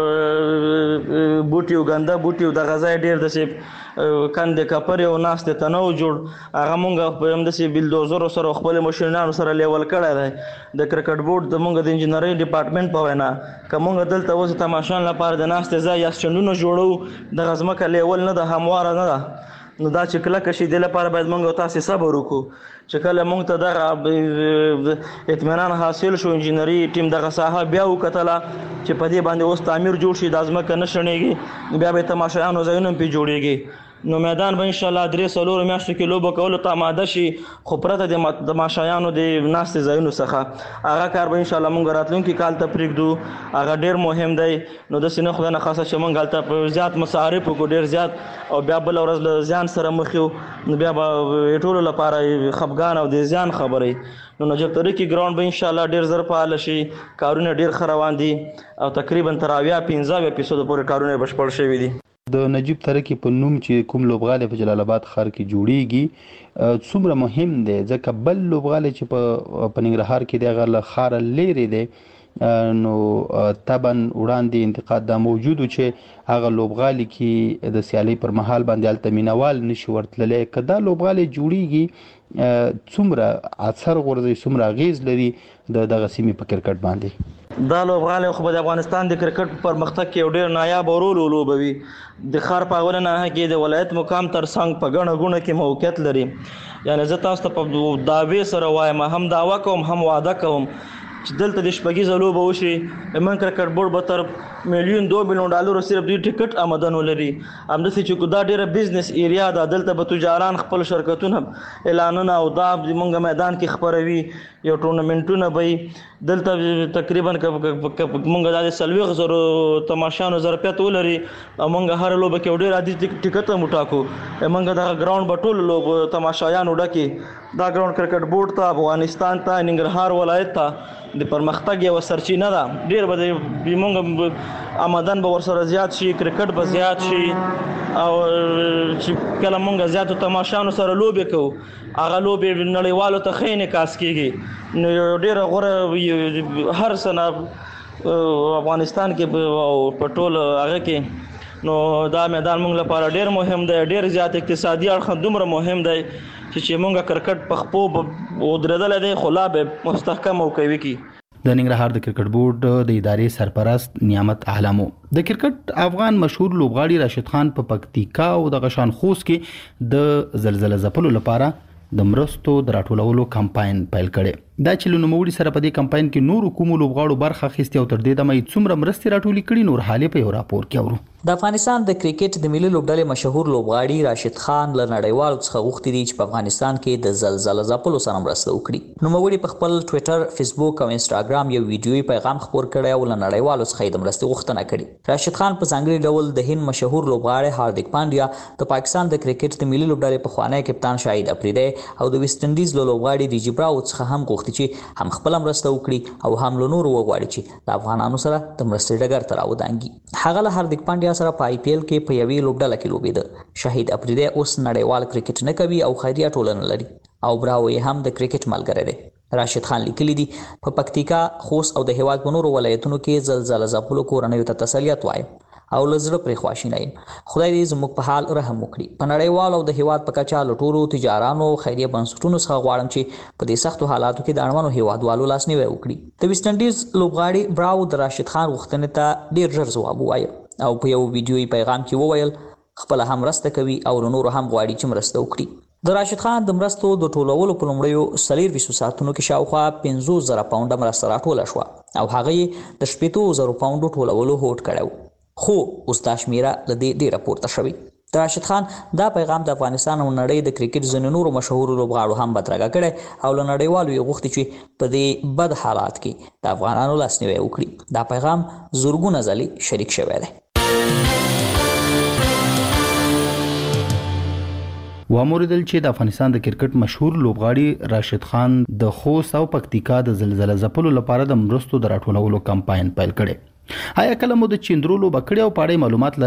بوټي او ګنده بوټي د غذای ډیر د سي کند کپر او ناس ته تنو جوړ هغه مونږ په هم د سي بلدوزر سره خپل ماشينانو سره لیول کړی دی د کرکټ بورډ د مونږ د انجینری ډپارټمنټ په وینا کومه دلته اوس تماشان لپاره د ناس ته ځای یا چندونه جوړو د غزمکه لیول نه د همواره نه ده نو دا چې کله کشي د لپاره باید مونږ تاسو صبر وکړو چې کله مونږ ته دغه اطمینان حاصل شو انجینری ټیم دغه ساحه بیا وکتله چې په دې باندې اوس تعمیر جوړ شي د ازمکه نشړنیږي بیا به تماشایانو ځایونه په جوړیږي نو میدان به ان شاء الله 3 میاشتو کې لوب کول ته آماده شي خو پرته د تماشایانو د ناست ځایونو څخه هغه کار به ان شاء الله مونږ راتلونکي کال ته پرېږدو هغه ډیر مهم دی نو د سینه خدای نه خاصه چې مونږ هلته په زیات مصارف وکړو ډیر زیات او بیا بل ورځ له زیان سره مخ یو نو بیا به ټولو لپاره خفګان او د زیان خبرې نو نجیب ترکی ګراوند به ان شاء الله ډیر زر فعال شي کارونه ډیر روان دي او تقریبا تر 15% پورې کارونه بشپړ شوي دي د نجیب ترکی په نوم چې کوم لوبغالی په جلال آباد ښار کې جوړیږي څومره مهم دی ځکه بل لوبغالی چې په ننګرهار کې دی هغه له ښاره لیرې دی نو طبعا وړاندې انتقاد دا موجودو چې هغه لوبغالی کې د سیالۍ پر مهال باندې هلته مینوال نشي ورتللی که دا لوبغالی جوړیږي څومره اثر غورځوي څومره اغیز لري د دغه سیمې په کرکټ باندې دا لوبغالی خو د افغانستان د کرکټ په پرمختګ کې یو ډېر نایاب رول ولوبوي د ښار په اول نه کې د ولایت مقام تر څنګ په ګڼه ګوڼه کې موقعیت لري یعنی زه تاسو ته په دعوې سره وایم هم دعوه کوم هم وعده کوم چې دلته د شپږیزه لوبه وشي من کرکټ بورډ به تر $1-2 میلیون صرف دوی ټیکټ آمدن ولري همداسې چې دا ډیره بزنس ایریا ده دلته به تجاران خپل شرکتونه اعلانونه او دا زموږ میدان کې خپروي یو ټورنمنټونه به دلته تقریبا موږ د 40,000 تماشانو ظرفیت ولري او موږ هر لوبه کې ډیر عادي ټیکټ هم وټاکو موږ د ګراوند په ټول لوب تماشایانو ډکي دا ګراوند کرکټ بورډ ته افغانستان ته ننګرهار ولایت ته د پرمختګ یو سرچینه ده ډیر به موږ آمدن به ورسره زیات شي کرکټ به زیات شي او چې کله موږ زیاتو تماشانو سره لوبې کوو هغه لوبې نړیوالو ته ښه انعکاس کیږي نو ډیره غوره هر سنه افغانستان کې په ټول هغه کې نو دا میدان موږ لپاره ډیر مهم دی ډیر زیات اقتصادي اړخ دومره مهم دی چې موږ کرکټ په خپو ودرېدل دی خو لا به مستحکم او قوي کی د ننګرهار د کرکټ بورډ د ادارې سرپرست نعمت عالمو د کرکټ افغان مشهور لوبغاړي راشد خان په پکتیکا او د غشان خوست کې د زلزلې ځپلو لپاره د مرستو د راټولولو کمپاین پیل کړي دا چې نوموړي سره په دې کمپاین کې نور کوم لوبغاړو برخه اخیستې او تر دې دمه څومره مرستې راټولې کړي نور حالې په یو راپور کې اورو د افغانستان د کرکټ د ملي لوبډلې مشهور لوبغاړي راشد خان له نړیوالو څخه غوښتي دي چې په افغانستان کې د زلزلې ځپلو سره مرسته وکړي نوموړي په خپل ټوئیټر فیسبوک او انسټاګرام یو ویډیوي پیغام خپور کړی او له نړیوالو څخه د مرستې غوښتنه کړې راشد خان په ځانګړي ډول د هند مشهور لوبغاړي هاردیک پانډیا د پاکستان د کرکټ د ملي لوبډلې پخوانی کپتان شاهید افریدی او د ویسټ انډیز لوبغاړي ریجی براو څخه هم غوښتي چې هم خپل مرسته وکړي او هم له نورو وغواړي چې د افغانانو سره د مرستې ډګر ته راودانګي هغه له هاردیک پانډیا سره په IPL کې په یوې لوبډله کې لوبېده شاهید افریدی اوس نړیوال کرکټ نه کوي او خیریه ټولنه لري او براو یې هم د کرکټ ملګری دی راشد خان لیکلی دی په پکتیکا خوست او د هیواد په نورو ولایتونو کې زلزلې ځپلو کورنیو ته تسلیت وایم او لزړه پرې خواشینه یم خدای دې زموږ په حال رحم وکړي په نړیوال او د هیواد په کچه له ټولو تجارانو خیریه بنسټونو څخه غواړم چې په دې سختو حالاتو کې د اړمنو هیوادوالو لاسنیوی وکړي د ویسټ انډیز لوبغاړي براو د راشد خان غوښتنې ته ډیر ژر ځواب ووایه او په یو ویډیوي پیغام کې وویل خپل هم مرسته کوي او له نورو هم غواړي چې مرسته وکړي د راشد خان د مرستو د ټولولو په لومړیو 24 ساعتونو کې شاوخوا 50,000 پاونډه مرسته راټوله شوه او هغه د 80,000 پاونډو ټولولو هوډ کړو خو اوس دا شمیره له دې ډیره پورته شوې د راشد خان دا پیغام د افغانستان او نړۍ د کرکټ ځینو نورو مشهورو لوبغاړو هم بدرګه کړی او له نړیوالو یې غوښتي چې په دې بد حالات کې د افغانانو لاسنیوی وکړي دا پیغام زورګونه ځلې شریک شوی دی واموریدل چې د افغانستان د کرکټ مشهور لوبغاړي راشد خان د خوست او پکتیکا د زلزلې ځپلو لپاره د مرستو د راټولولو کمپاین پیل کړي آیا کله مو د چیندرو لوبه کړې او په اړه معلومات لرئ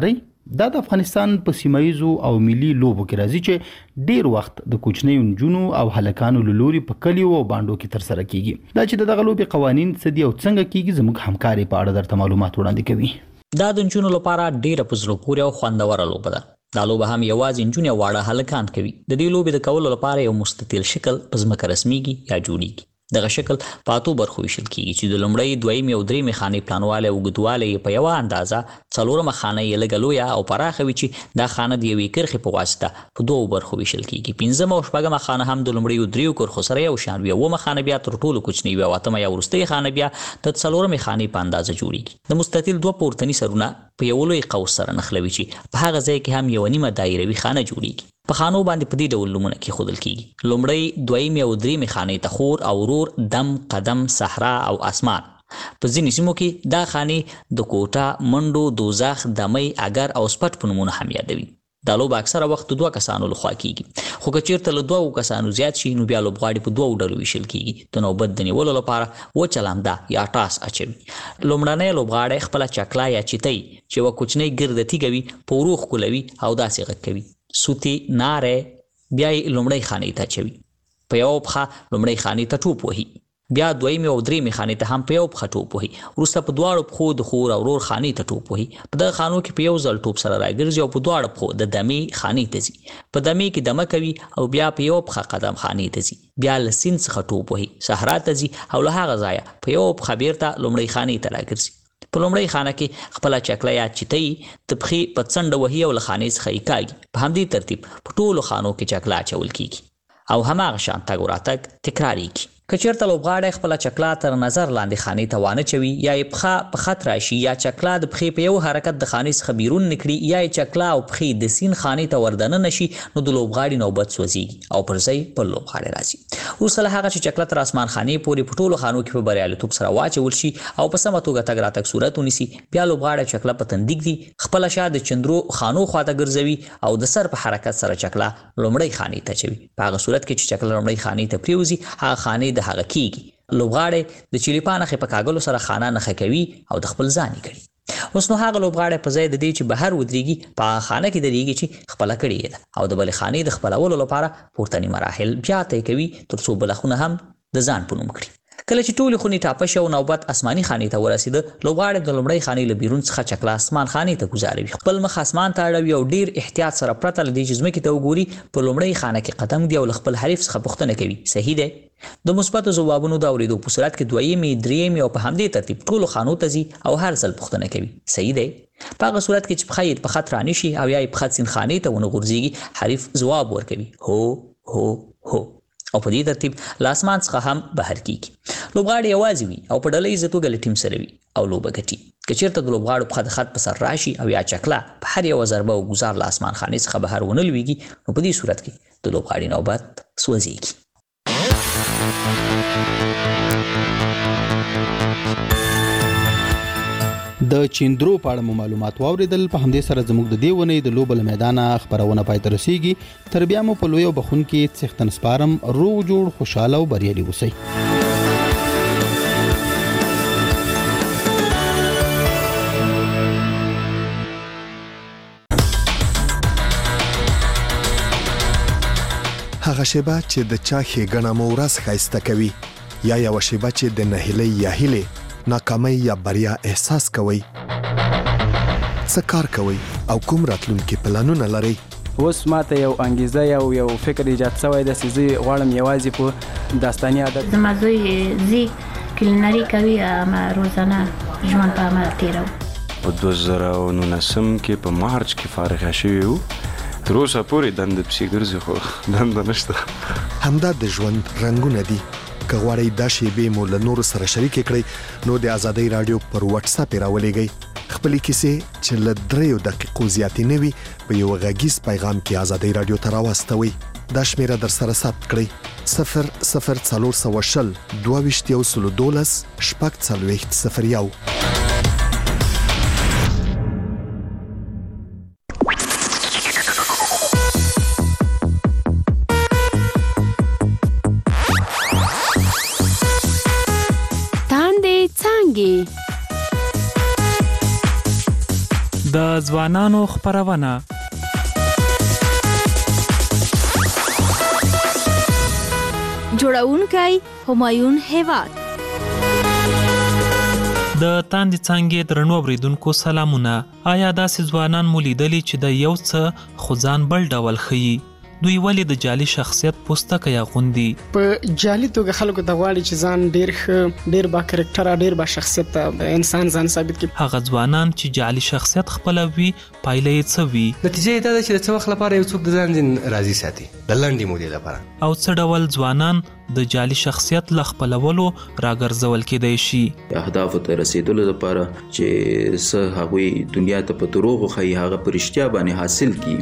دا د افغانستان په سیمایزو او ملي لوبو کې راځي چې ډیر وخت د کوچنیو نجونو او هلکانو له لوري په کلیو او باندو کې تر سره کیږي. دا چې دغه لوبې قوانین څه دي او څنګه کیږي زموږ همکاري په اړه درته معلومات وړاندې کوي. دا د نجونو لپاره ډیره په زړه پورې او خوندوره لوبه ده. دا لوبه هم یوازې نجونې او واړه هلکان کوي. د دې لوبې د کولو لپاره یو مستطیل شکل په ځمکه رسمیږي یا جوړیږي. دغه شکل په اتو برخو ویشل کیږي چې د لومړۍ، دویمې او درېیمې خانې پلانوالی او اوږدوالی یې په یوه اندازه، څلورمه خانه یې لږه لویه او پراخه وي چې دا خانه د یوې کرښې په واسطه په دوو برخو ویشل کیږي. پنځمه او شپږمه خانه هم د لومړیو دریو کرښو سره یو شان وي. اوومه خانه بیا تر ټولو کوچنۍ وي او اتمه یا وروستۍ خانه بیا د څلورمې خانې په اندازه جوړیږي. د مستطیل دوه پورتني سرونه په یو لوی قوس سره نښلوي چې په هغه ځای کې هم یوه نیمه دایروي خانه جوړیږي. په خانو باندې په دې ډول نومونه کېښودل کیږي. لومړۍ، دویمې او درېیمې خانې ته خور او ورور، دم، قدم، صحرا او اسمان. په ځینې سیمو کې دا خانې د کوټه، منډو، دوزخ، دمۍ، اگر او سپټ په نومونه هم یادوي. دا لوبه اکثره وخت دوه کسانو لخوا کیږي، خو که چیرته له دوه کسانو زیات شي نو بیا لوبغاړي په دوه ډلو ویشل کیږي. د نوبت د نیولو لپاره وچه لمده یا ټاس اچوي. لومړنی لوبغاړی خپله چکلا یا چیتۍ چې یوه کوچنۍ ګرده تیږه وي په ورو ښکلوي او داسې غږ کوي. سوتی، ناره بیا یې لومړۍ خانې ته اچوي. په یوه پښه لومړۍ خانې ته ټوپ وهي، بیا دویمې او درېیمې خانې ته هم په یوه پښه ټوپ وهي. وروسته په دواړو پښو د خور او ورور خانې ته ټوپ وهي. په دغه خانو کې په یو ځل ټوپ سره راګرځي او په دواړو پښو د دمې خانې ته ځي. په دمې کې دمه کوي او بیا په یوه پښه قدم خانې ته ځي. بیا له سیند څخه ټوپ وهي، صحرا ته ځي او له هغه ځایه په یوه پښه بیرته لومړۍ خانې ته راګرځي. په لومړۍ خانه کې خپله چکله یا چیتۍ د پښې په څنډه وهي او له خانې څخه یې کاږي. په همدې ترتیب په ټولو خانو کې چکله اچول کیږي او هماغه شان تګ و راتګ تکراریږي. که چیرته لوبغاړی خپله چکله تر نظر لاندې خانې ته وانه چوي یا یې پښه په خط راشي یا چکله د پښې په یو حرکت د خانې څخه بیرون نکړي یا یې چکله او پښې د سین خانې ته وردننه شي نو د لوبغاړي نوبت سوځېږي او پر ځای بل لوبغاړی راځي. وروسته له هغه چې چکله تر اسمان خانې پورې په ټولو خانو کې په بریالیتوب سره واچول شي او په سمه توګه تګ راتګ صورت ونیسي، بیا لوبغاړی چکله په تن ږدي، خپله شا د چندرو خانو خواته ګرځوي او د سر په حرکت سره چکله لومړۍ خانې ته اچوي. په هغه صورت کې چې چکله لومړۍ خانې ته پرېوځي هغه خانې د هغه کیږي. لوبغاړی د چلیپا نښې په کاږلو سره خانه نښه کوي او د خپل ځان یې کړي. اوس نو هغه لوبغاړی په ځای د دې چې بهر ودرېږي په هغه خانه کې درېږي چې خپله کړې یې ده او د بلې خانې د خپلولو لپاره پورتني مراحل بیا طی کوي تر څو بله خونه هم د ځان په نوم کړي. کله چې ټولې خونې ټاپه شي او نوبت اسماني خانې ته ورسېده، لوبغاړی د لومړۍ خانې له بیرون څخه چکله اسمان خانې ته ګوزاروي، خپل مخ اسمان ته اړوي او ډیر احتیاط سره پرته له دې چې ځمکې ته وګوري په لومړۍ خانه کې قدم ږدي او له خپل حریف څخه پوښتنه کوي صحیح دی. د مثبتو ځوابونو د اورېدو په صورت کې دویمې، درېیمې او په همدې ترتیب ټولو خانو ته ځي او هر ځل پوښتنه کوي صحیح دی. په هغه صورت کې چې پښه یې په خط رانشي او یا یې په خط سین خانې ته ونه غورځېږي، حریف ځواب ورکوي هو هو هو او په دې ترتیب له اسمان څخه هم بهر کیږي. لوبغاړی یوازې وي او په ډله ییزه توګه له ټیم سره وي او لوبه ګټي. که چیرته د لوبغاړو پښه د خط په سر راشي او یا چکله په هر یوه ضربه او ګزار له اسمان خانې څخه بهر ونه لویږي نو په دې صورت کې د لوبغاړي نوبت سوځېږي. د چیندرو په اړه مو معلومات واوریدل. په همدې سره زموږ د دې ونې د لوبل میدانه خبرونه پای ته رسیږي. تر بیا مو په لوی او بخونکې څښتن سپارم. روغ جوړ، خوشاله او بریالي اوسئ. هغه شیبه چې د چا ښېګڼه مو ورځ ښایسته کوي یا یوه شیبه چې د نهیلۍ یا هیلې، ناکامۍ یا بریا احساس کوئ. څه کار کوئ او کوم راتلونکي پلانونه لرئ؟ اوس ماته یو انګیزه یو فکر ایجاد شوی دی چې زه غواړم یوازې په داستاني ادب. زما زوی زی کلینري کوي، روزانه ژوند په عمل تېروو. په 2019 کې په مارچ کې فارغه شوی وو. تر اوسه پورې دنده پسې ګرځي خو دنده نشته. همدا د ژوند رنګونه دي. که غواړئ دا شیبې مو له نورو سره شریکې کړئ نو د ازادۍ راډیو پر واتس اپ یې راولېږئ. خپلې کیسې چې له 3 دقیقو زیاتې نه وي په یو غږیز پیغام کې ازادۍ راډیو ته راواستوئ. دا شمیره در سره ثبت کړئ 00420 22 12 001. د ځوانانو خپرونه. جوړونکی همایون هیواد. د تاندې څانګې درنو اوریدونکو سلامونه. آیا داسې ځوانان مو لیدلي چې د یو څه خو ځان بل ډول ښیي؟ دوی ولې د جعلي شخصیت پوستکی اغوندي؟ په جعلي توګه خلکو ته غواړي چې ځان ډیر ښه، ډیر با کرکټر، ډیر با شخصیت انسان ځان ثابت کړي. هغه ځوانان چې جعلي شخصیت خپلوي پایله یې څه وي؟ نتیجه یې دا ده چې د څه وخت لپاره یو څوک د ځان راضي ساتي د لنډې مودې لپاره. او څه ډول ځوانان د جعلي شخصیت له خپلولو راګرځول کېدای شي؟ اهدافو ته رسیدلو لپاره چې څه هغوی دنیا ته په دروغو ښیي هغه په رښتیا باندې حاصل کړي.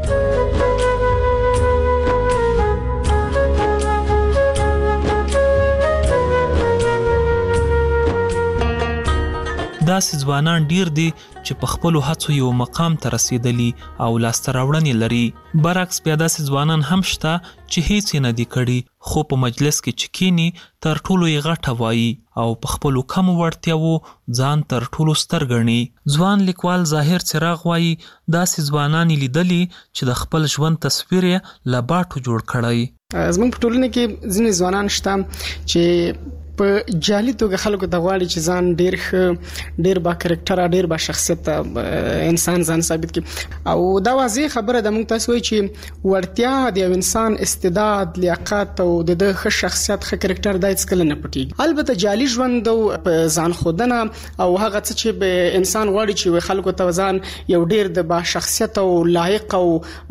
داسې ځوانان ډیر دي چې په خپلو هڅو یو مقام ته رسیدلی او لاسته راوړنې لري. برعکس بیا داسې ځوانان هم شته چې هیڅ یې نه دي کړي، خو په مجلس کې چې کینی تر ټولو یې غټه وایي او په خپلو کمو وړتیاوو ځان تر ټولو ستر ګڼي. ځوان لیکوال ظاهر څراغ وایي داسې ځوانان لیدلي چې د خپل ژوند تصویر یې له باټو جوړ کړی. زموږ په ټولنه کې ځینې ځوانان شته چې په جعلي توګه خلکو ته غواړي چې ځان ډیر ښه، ډیر با کرکټر، ډیر با شخصیت انسان ځان ثابت کړي. او دا واضح خبره ده، موږ تاسو وایي چې وړتیا د یو انسان استعداد، لیاقت او د ښه شخصیت، ښه کرکټر دا هیڅ کله نه پټیږي. البته جعلي ژوند او ځان خودنه او هغه څه چې به انسان غواړي چې خلکو ته ځان یو ډیر د با شخصیت او لایق او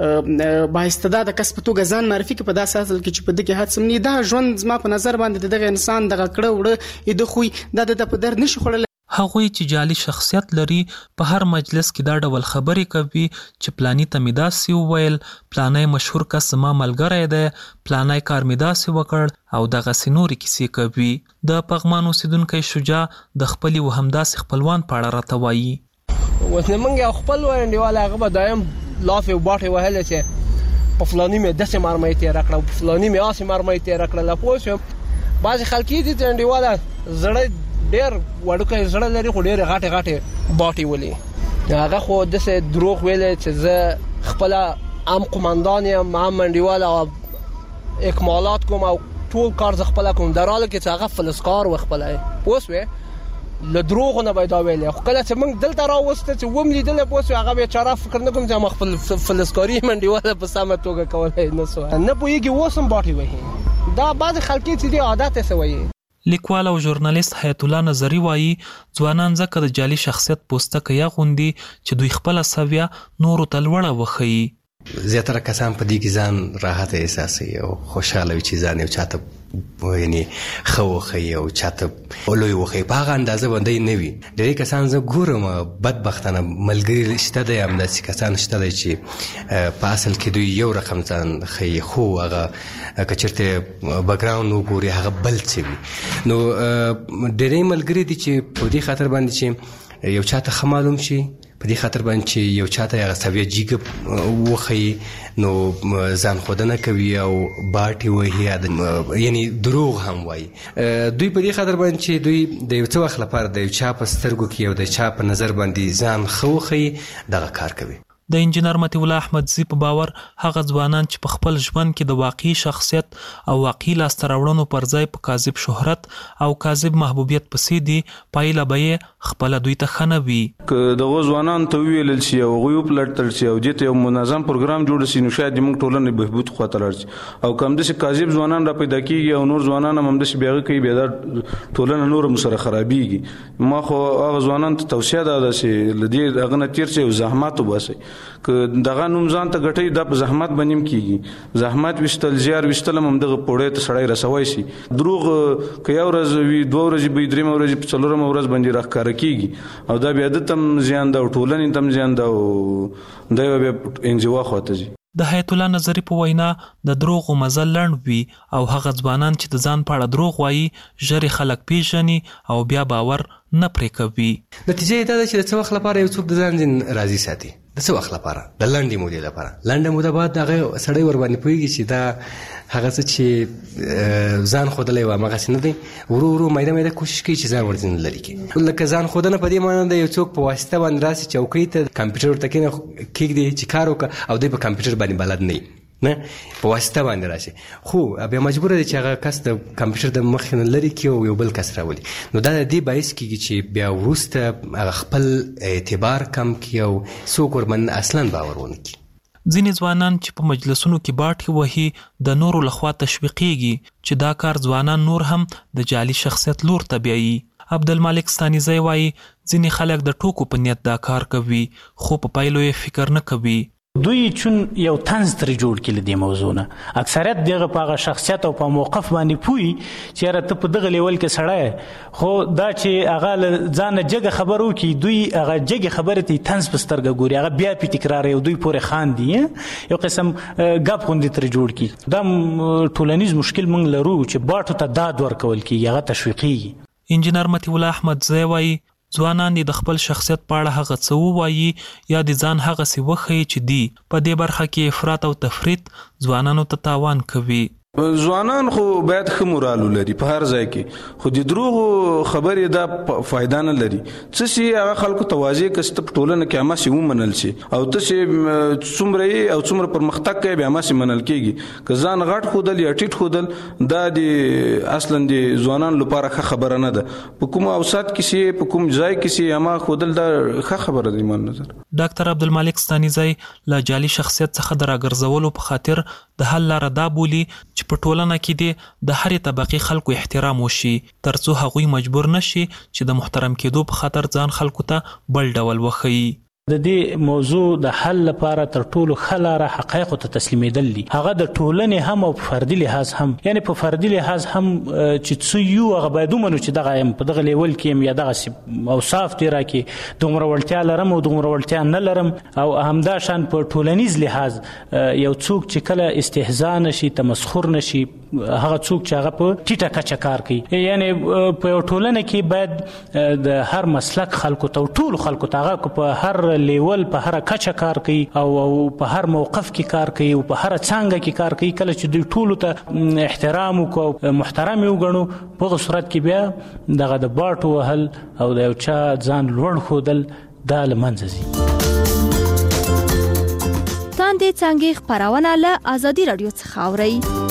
با استعداد کس په توګه ځان معرفي کړي په داسې حال کې چې په دغه هڅه نه دا ژوند زما په نظر باندې دغه انسان دغه کړه وړه د خوې د په در نشي خړل. هغوی چې جعلي شخصیت لري په هر مجلس کې دا ډول خبرې کوي چې پلانی ته مې داسې وویل، پلانی مشهور کس زما ملګری دی، پلانی کار مې داسې وکړ او دغسې نورې کیسې کوي. د پغمان اوسیدونکی شجاع د خپلې و همداسې خپلوان په اړه راته وایي. اوس نه موږ یو خپل انډیوال هغه به دایم لافې وباټې وهلې چې په فلاني مې داسې مرمۍ تېره کړه، په فلاني مې هسې مرمۍ تېره کړله. پوه شوم بعضې خلک دي چې انډیواله زړه ډېر وړوکی زړه لري خو ډېرې غټې غټې باټې ولي. هغه خو داسې دروغ ویلی چې زه خپله هم قمندان یم، هم انډیواله اکمالات کوم او ټول کار زه خپله کوم، در حاله کې چې هغه فلسکار و خپله. پوه شوې له دروغو نه به دا ویلی. خو کله چې موږ دلته راوسته چې وم لیدلی پوه شوې هغه بیچاره فکر نه کوم چې ما خپل فلسکاري انډیواله په سمه توګه کولی نه سوه. نه پوهېږي اوس هم باټې وهي. دا بعض خلک چې دی عادت یې سوی. لیکوال او ژورنالیست حیات الله نظری وایي ځوانان ځکه د جعلي شخصیت پوستکی اغوندي چې دوی خپله سویه نورو ته لوړه وښیي. زیاتره کسان په دې کې ځان راحت احساسوي او خوشحاله وي چې ځان یو چاته یعنی ښه وښیي او چاته لوی وښیي، په هغه اندازه باندې نه وي. ډېری کسان زه ګورم بدبختانه ملګري شته دی، همداسې کسان شته دی چې په اصل کې دوی یو رقم ځان ښیي خو هغه که چېرته بیکګراوند وګوري هغه بل څه وي. نو ډېری ملګري دي چې په دې خاطر باندې چې یو چاته ښه معلوم شي، په دې خاطر باندې چې یو چاته هغه سویه جیګه وښیي نو ځان خودنه کوي او باټې وهي، یعنی دروغ هم وایي. دوی په دې خاطر باندې چې دوی د یو څه وخت لپاره د یو چا په سترګو کې او د چا په نظر باندې ځان ښه وښیي دغه کار کوي. د انجینر مطیع الله احمدزي په باور هغه ځوانان چې په خپل ژوند کې د واقعي شخصیت او واقعي لاسته راوړنو پر ځای په کاذب شهرت او کاذب محبوبیت پسې دي، پایله به یې خپله دوی ته ښه نه وي. که دغو ځوانانو ته وویلل شي او هغوی وپلټل شي او دې ته یو منظم پروګرام جوړ شي نو شاید زموږ ټولنې بهبود خواته لاړ شي. او که همداسې کاذب ځوانان را پیدا کېږي او نور ځوانان هم همداسې بیا هغه کوي، بیا دا ټولنه نور هم سره خرابېږي. ما خو هغه ځوانانو ته توصیه دا ده چې له دې هغه نه تېر شئ او زحمت وباسئ. که دغه نوم ځان ته ګټئ دا په زحمت باندې هم کېږي. زحمت ویشتل زیار ویشتل هم همدغه پوړۍ ته سړی رسوی شي. دروغ که یو ورځ وي، دوه ورځې به وي، درېیمه ورځ په څلورمه ورځ باندې راښکاره کېږي او دا بیا ده ته هم زیان ده او ټولنې ته هم زیان ده او دا یوه بیا انزوا خواته ځي. د حیات الله نظری په وینا د دروغو مزل لنډ وي او هغه ځوانان چې د ځان په اړه دروغ وایي ژر خلک پیژني او بیا باور نه پرې کوي. نتیجه یې دا ده چې د څه وخت لپاره یو څوک د ځان راضي ساتي، د څه وخت لپاره، د لنډې مودې لپاره. لنډه موده بعد هغه سړی ورباندې پوهېږي چې دا هغه څه چې ځان ښودلی و همغسې نه دی، ورو ورو میده میده کوشش کوي چې ځان ورځنې لرې کړي. لکه ځان ښودنه په دې معنی ده یو څوک په واسطه باندې راسي چوکۍ ته کمپیوټر ورته کېږدي چې کار وکړه او دوی په کمپیوټر باندې بلد نه وي، نه په واسطه باندې راشي، خو بیا مجبوره دی چې هغه کس د کمپیوټر د مخې نه لرې کړي او یو بل کس راولي. نو دا د دې باعث کېږي چې بیا وروسته هغه خپل اعتبار کم کړي او څوک ورباندې اصلا باور ونه کړي. ځینې ځوانان چې په مجلسونو کې باټې وهي د نورو لخوا تشویقېږي چې دا کار ځوانان نور هم د جعلي شخصیت لور ته بیایي. عبدالمالک ستانیزی وایي ځینې خلک د ټوکو په نیت دا کار کوي خو په پایلو یې فکر نه کوي. دوی چون یو طنز ترې جوړ کړي دې موضوع نه، اکثریت دغه په هغه شخصیت او په موقف باندې پوي چې یاره ته په دغه لیول کې سړی، خو دا چې هغه له ځانه جګه خبر وکړي دوی هغه جګې خبرې ته طنز په سترګه ګوري، هغه بیا پې تکراروي او دوی پورې خاندي، یو قسم ګپ غوندې ترې جوړ کړي. دا ټولنیز مشکل موږ لرو چې باټو ته داد ورکول کېږي، هغه تشویقېږي. انجینر مطیع الله احمدزی وایي ځوانان د خپل شخصیت په اړه هغه څه ووایي یا د ځان هغسې وښیي چې دی په دې برخه کې افراط او تفریط ځوانانو ته تاوان کوي. ځوانان خو باید ښه مورال ولري په هر ځای کې، خو د دروغو خبرې دا فایده نه لري. څه چې هغه خلکو ته واضح کړي چې په ټولنه کې هماسې ومنل شي او ته چې څومره یې او څومره پرمختګ کوي بیا هماسې منل کېږي. که ځان غټ ښودل یا ټیټ ښودل دا د اصلا د ځوانانو لپاره ښه خبره نه ده. په کوم اوسط کې سي په کوم ځای کې سي هما ښودل دا ښه خبره ده ایمان نظر. ډاکټر عبدالمالک ستانیزی له جعلي شخصیت څخه د راګرځولو په خاطر د حل لاره دا بولي چې په ټولنه کې د هرې طبقې خلکو احترام وشي ترڅو هغوی مجبور نشي چې د محترم کېدو په خاطر ځان خلکو ته بل ډول وښیي. د دې موضوع د حل لپاره تر ټولو ښه لاره حقایقو ته تسلیمېدل دي، هغه د ټولنې هم او په فردي لحاظ هم، یعنې په فردي لحاظ هم چې څه یو هغه باید ومنو چې دغه یم په دغه لیول کې یم یا دغسې اوصاف دې راکړي، دومره وړتیا لرم او دومره وړتیا نه لرم. او همدا شان په ټولنیز لحاظ یو څوک چې کله استهزا نشي تمسخر نشي، هغه څوک چې هغه په ټیټه کچه کار کوي، یعنې په یو ټولنه کې باید د هر مسلک خلکو ته او ټولو خلکو ته هغه په هر لیول په هر کچه کار کوي او په هر موقف کې کار کوي او په هر څانګه کې کار کوي. کله چې دوی ټولو ته احترام وکړو محترم یې وګڼو په هغه صورت کې بیا دغه د باټو وهل او د یو چا ځان لوړ ښودل دا له منځه ځي. تاندې څانګې خپرونه له ازادي راډیو څخه اورئ.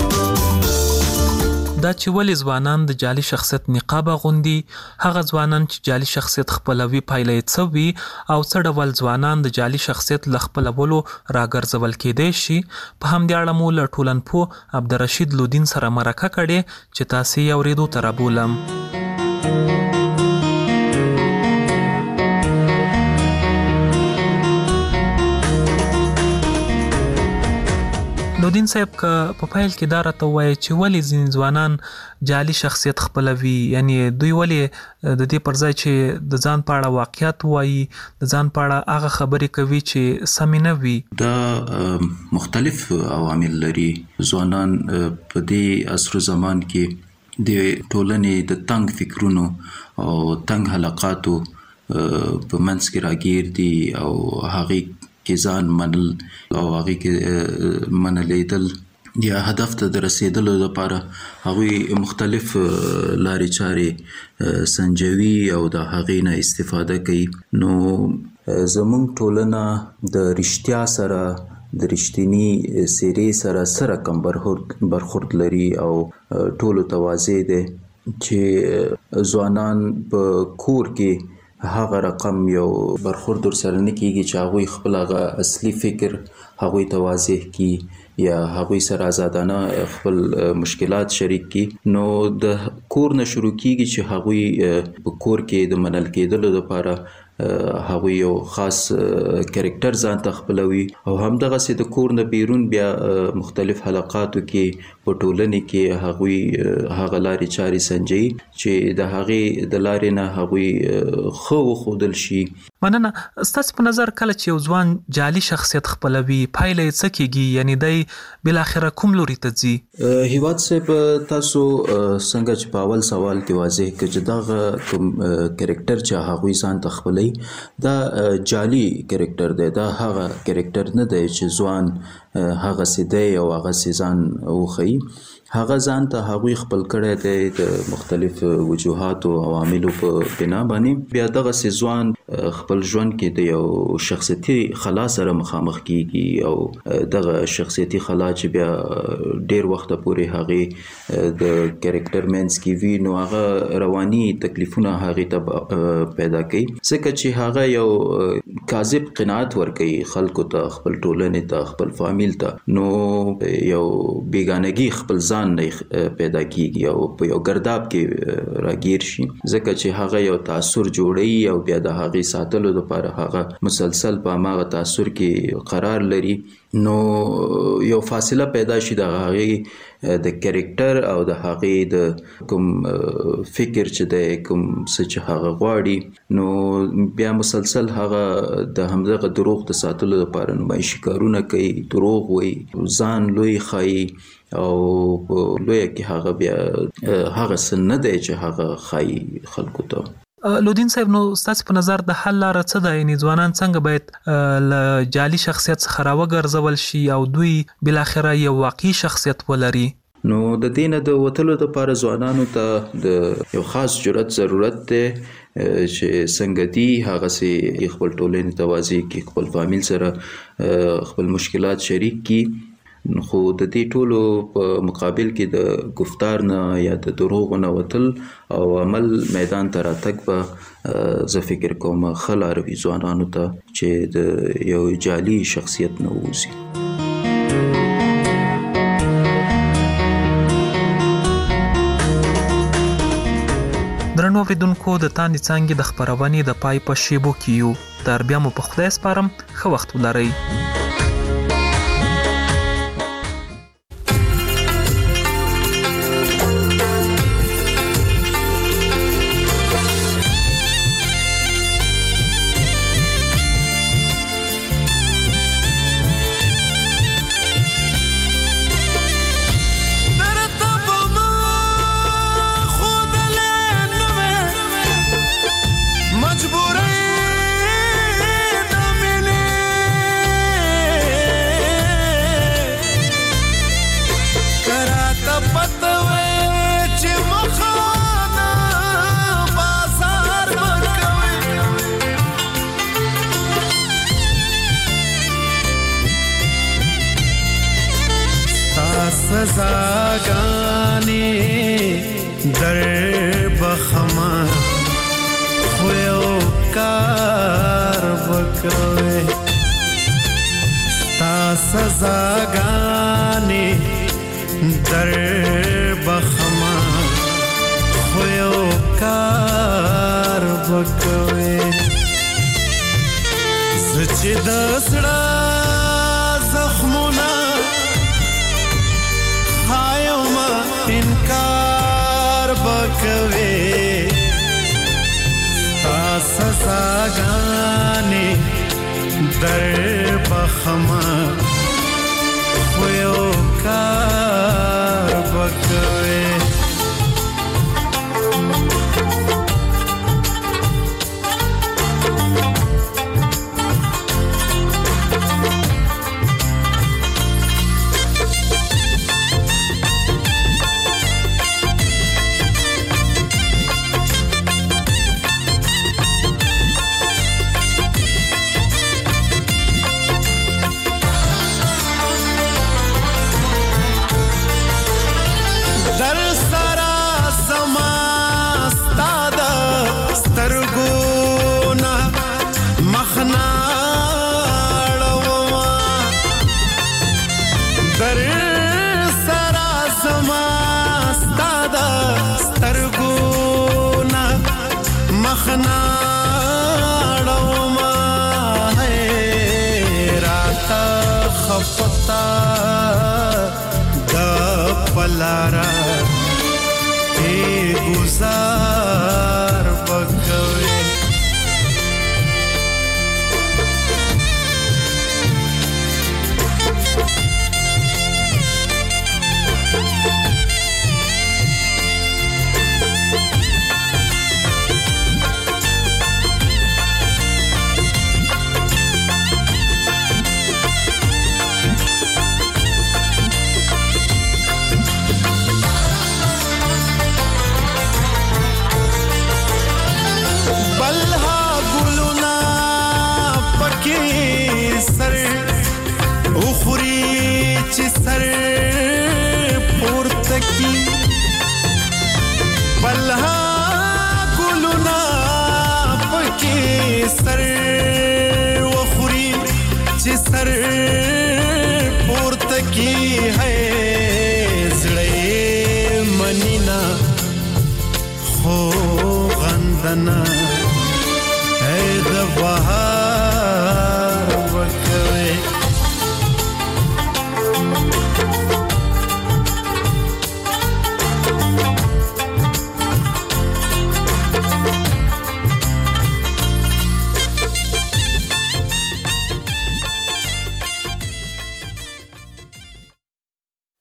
دا چې ولې ځوانان د جعلي شخصیت نقاب اغوندي، هغه ځوانان چې جعلي شخصیت خپلوي پایله یې څه وي او څه ډول ځوانان د جعلي شخصیت له خپلولو راګرځول کېدای شي، په همدې اړه مو له ټولنپوه عبدالرشید لودین سره مرکه کړې چې تاسې یې اورېدو ته رابولم. لودین صاحب که په پیل کې دا راته ووایي چې ولې ځینې ځوانان جعلي شخصیت خپلوي، یعنی دوی ولې د دې پر ځای چې د ځان په اړه واقعیت وایي د ځان په اړه هغه خبرې کوي چې سمې نه وي. دا مختلف عوامل لري. ځوانان په دې عصر زمان کې د ټولنې د تنګ فکرونو او تنګ حلقاتو په منځ کې راګیر دي او هغې کې ځان منل او هغې کې منلیدل یا هدف ته د رسیدلو لپاره هغوی مختلف لارې چارې سنجوي او د هغې نه استفاده کوي. نو زموږ ټولنه د رښتیا سره د رښتینی څېرې سره رقم برخورد لري او ټولو ته واضح دی چې ځوانان په کور کې هغه رقم یو برخورد ورسره نه کېږي چې هغوی خپل هغه اصلي فکر هغوی ته واضح کړي یا هغوی سره آزادانه خپل مشکلات شریک کړي. نو د کور نه شروع کېږي چې هغوی په کور کې د منل کېدلو لپاره هغوی یو خاص کرکټر ځان ته خپلوي او همدغسې د کور نه بیرون بیا مختلف حلقاتو کې په ټولنې کې هغوی هغه لارې چارې سنجوي چې د هغې د لارې نه هغوی ښه وښودل شي. مننه. ستاسو په نظر کله چې یو ځوان جعلي شخصیت خپلوي پایله یې څه کېږي، یعنی دی بالاخره کوم لوري ته ځي؟ هیواد صاحب تاسو څنګه چې په اول سوال کې واضح کړه چې دغه کوم کرکټر چې هغوی ځان ته خپلوي دا جعلي کرکټر دی، دا هغه کرکټر نه دی چې ځوان هغه سیده او هغه سیزان وخی هغه ځان ته هغوی خپل کړی دی د مختلف وجوهاتو او عواملو په بنا باندې بیا دغه ځوان خپل ژوند کې د یو شخصیتي خلا سره مخامخ کیږي او دغه شخصیتي خلا چې بیا ډیر وخت پورې هغه د کریکټر مینس کې وی نو هغه رواني تکلیفونه هغه ته پیدا کوي ځکه چې هغه یو کاذب قناعت ورکوي خلکو ته خپل ټولنې ته خپل فامیل ته نو یو بیگانگی خپل ځان نه پیدا کیږي او په یو ګرداب کې راګیر شي ځکه چې هغه یو تاثر جوړي او بیا د هغه ساتلو لپاره هغه مسلسل په هغه تاثر کې قرار لري نو یو فاصله پیدا شي د هغه د کریکټر او د هغه د کوم فکر چې د کوم څه چې هغه غواړي نو بیا مسلسل هغه د همدغه دروغ د ساتلو لپاره نمایشي کارونه کوي دروغ وایي ځان لوی ښایي او لوی کې هغه بیا هغه څه نه دی چې هغه ښایي خلکو ته لودین صاحب نو ستاسو په نظر د حل لاره څه ده یعنی ځوانان څنګه باید له جعلي شخصیت څخه راوګرځول شي او دوی بل اخره یو واقعي شخصیت ولري نو د دینه د وتلو لپاره ځوانانو ته د یو خاص جرأت ضرورت دی چې څنګه دی هغه سي خپل ټولنې توازی کې خپل فامیل سره خپل مشکلات شریک کی خو د دې ټولو په مقابل کې د گفتار نه یا د دروغ نه وتل او عمل میدان ته راتګ به زه فکر کوم ښه لاره وي ځوانانو ته چې د یو جعلي شخصیت نه ووځي. درنو اوریدونکو د تاندې څانګې د خپرونې د پای په شیبو کې یو تر بیا مو په خدای سپارم ښه وخت ولرئ. سزاګانې در بخما خو یو کار وکوي ستا سزاګانې در بخما خو یو کار وکوي سچ د سړه زخمونه انکار بکوي ستا سزاګانې در بخما خو یو کار بکوي لارا ای گزار بکوي ہے زړه منینا خو غندنا اے د بهار وکوي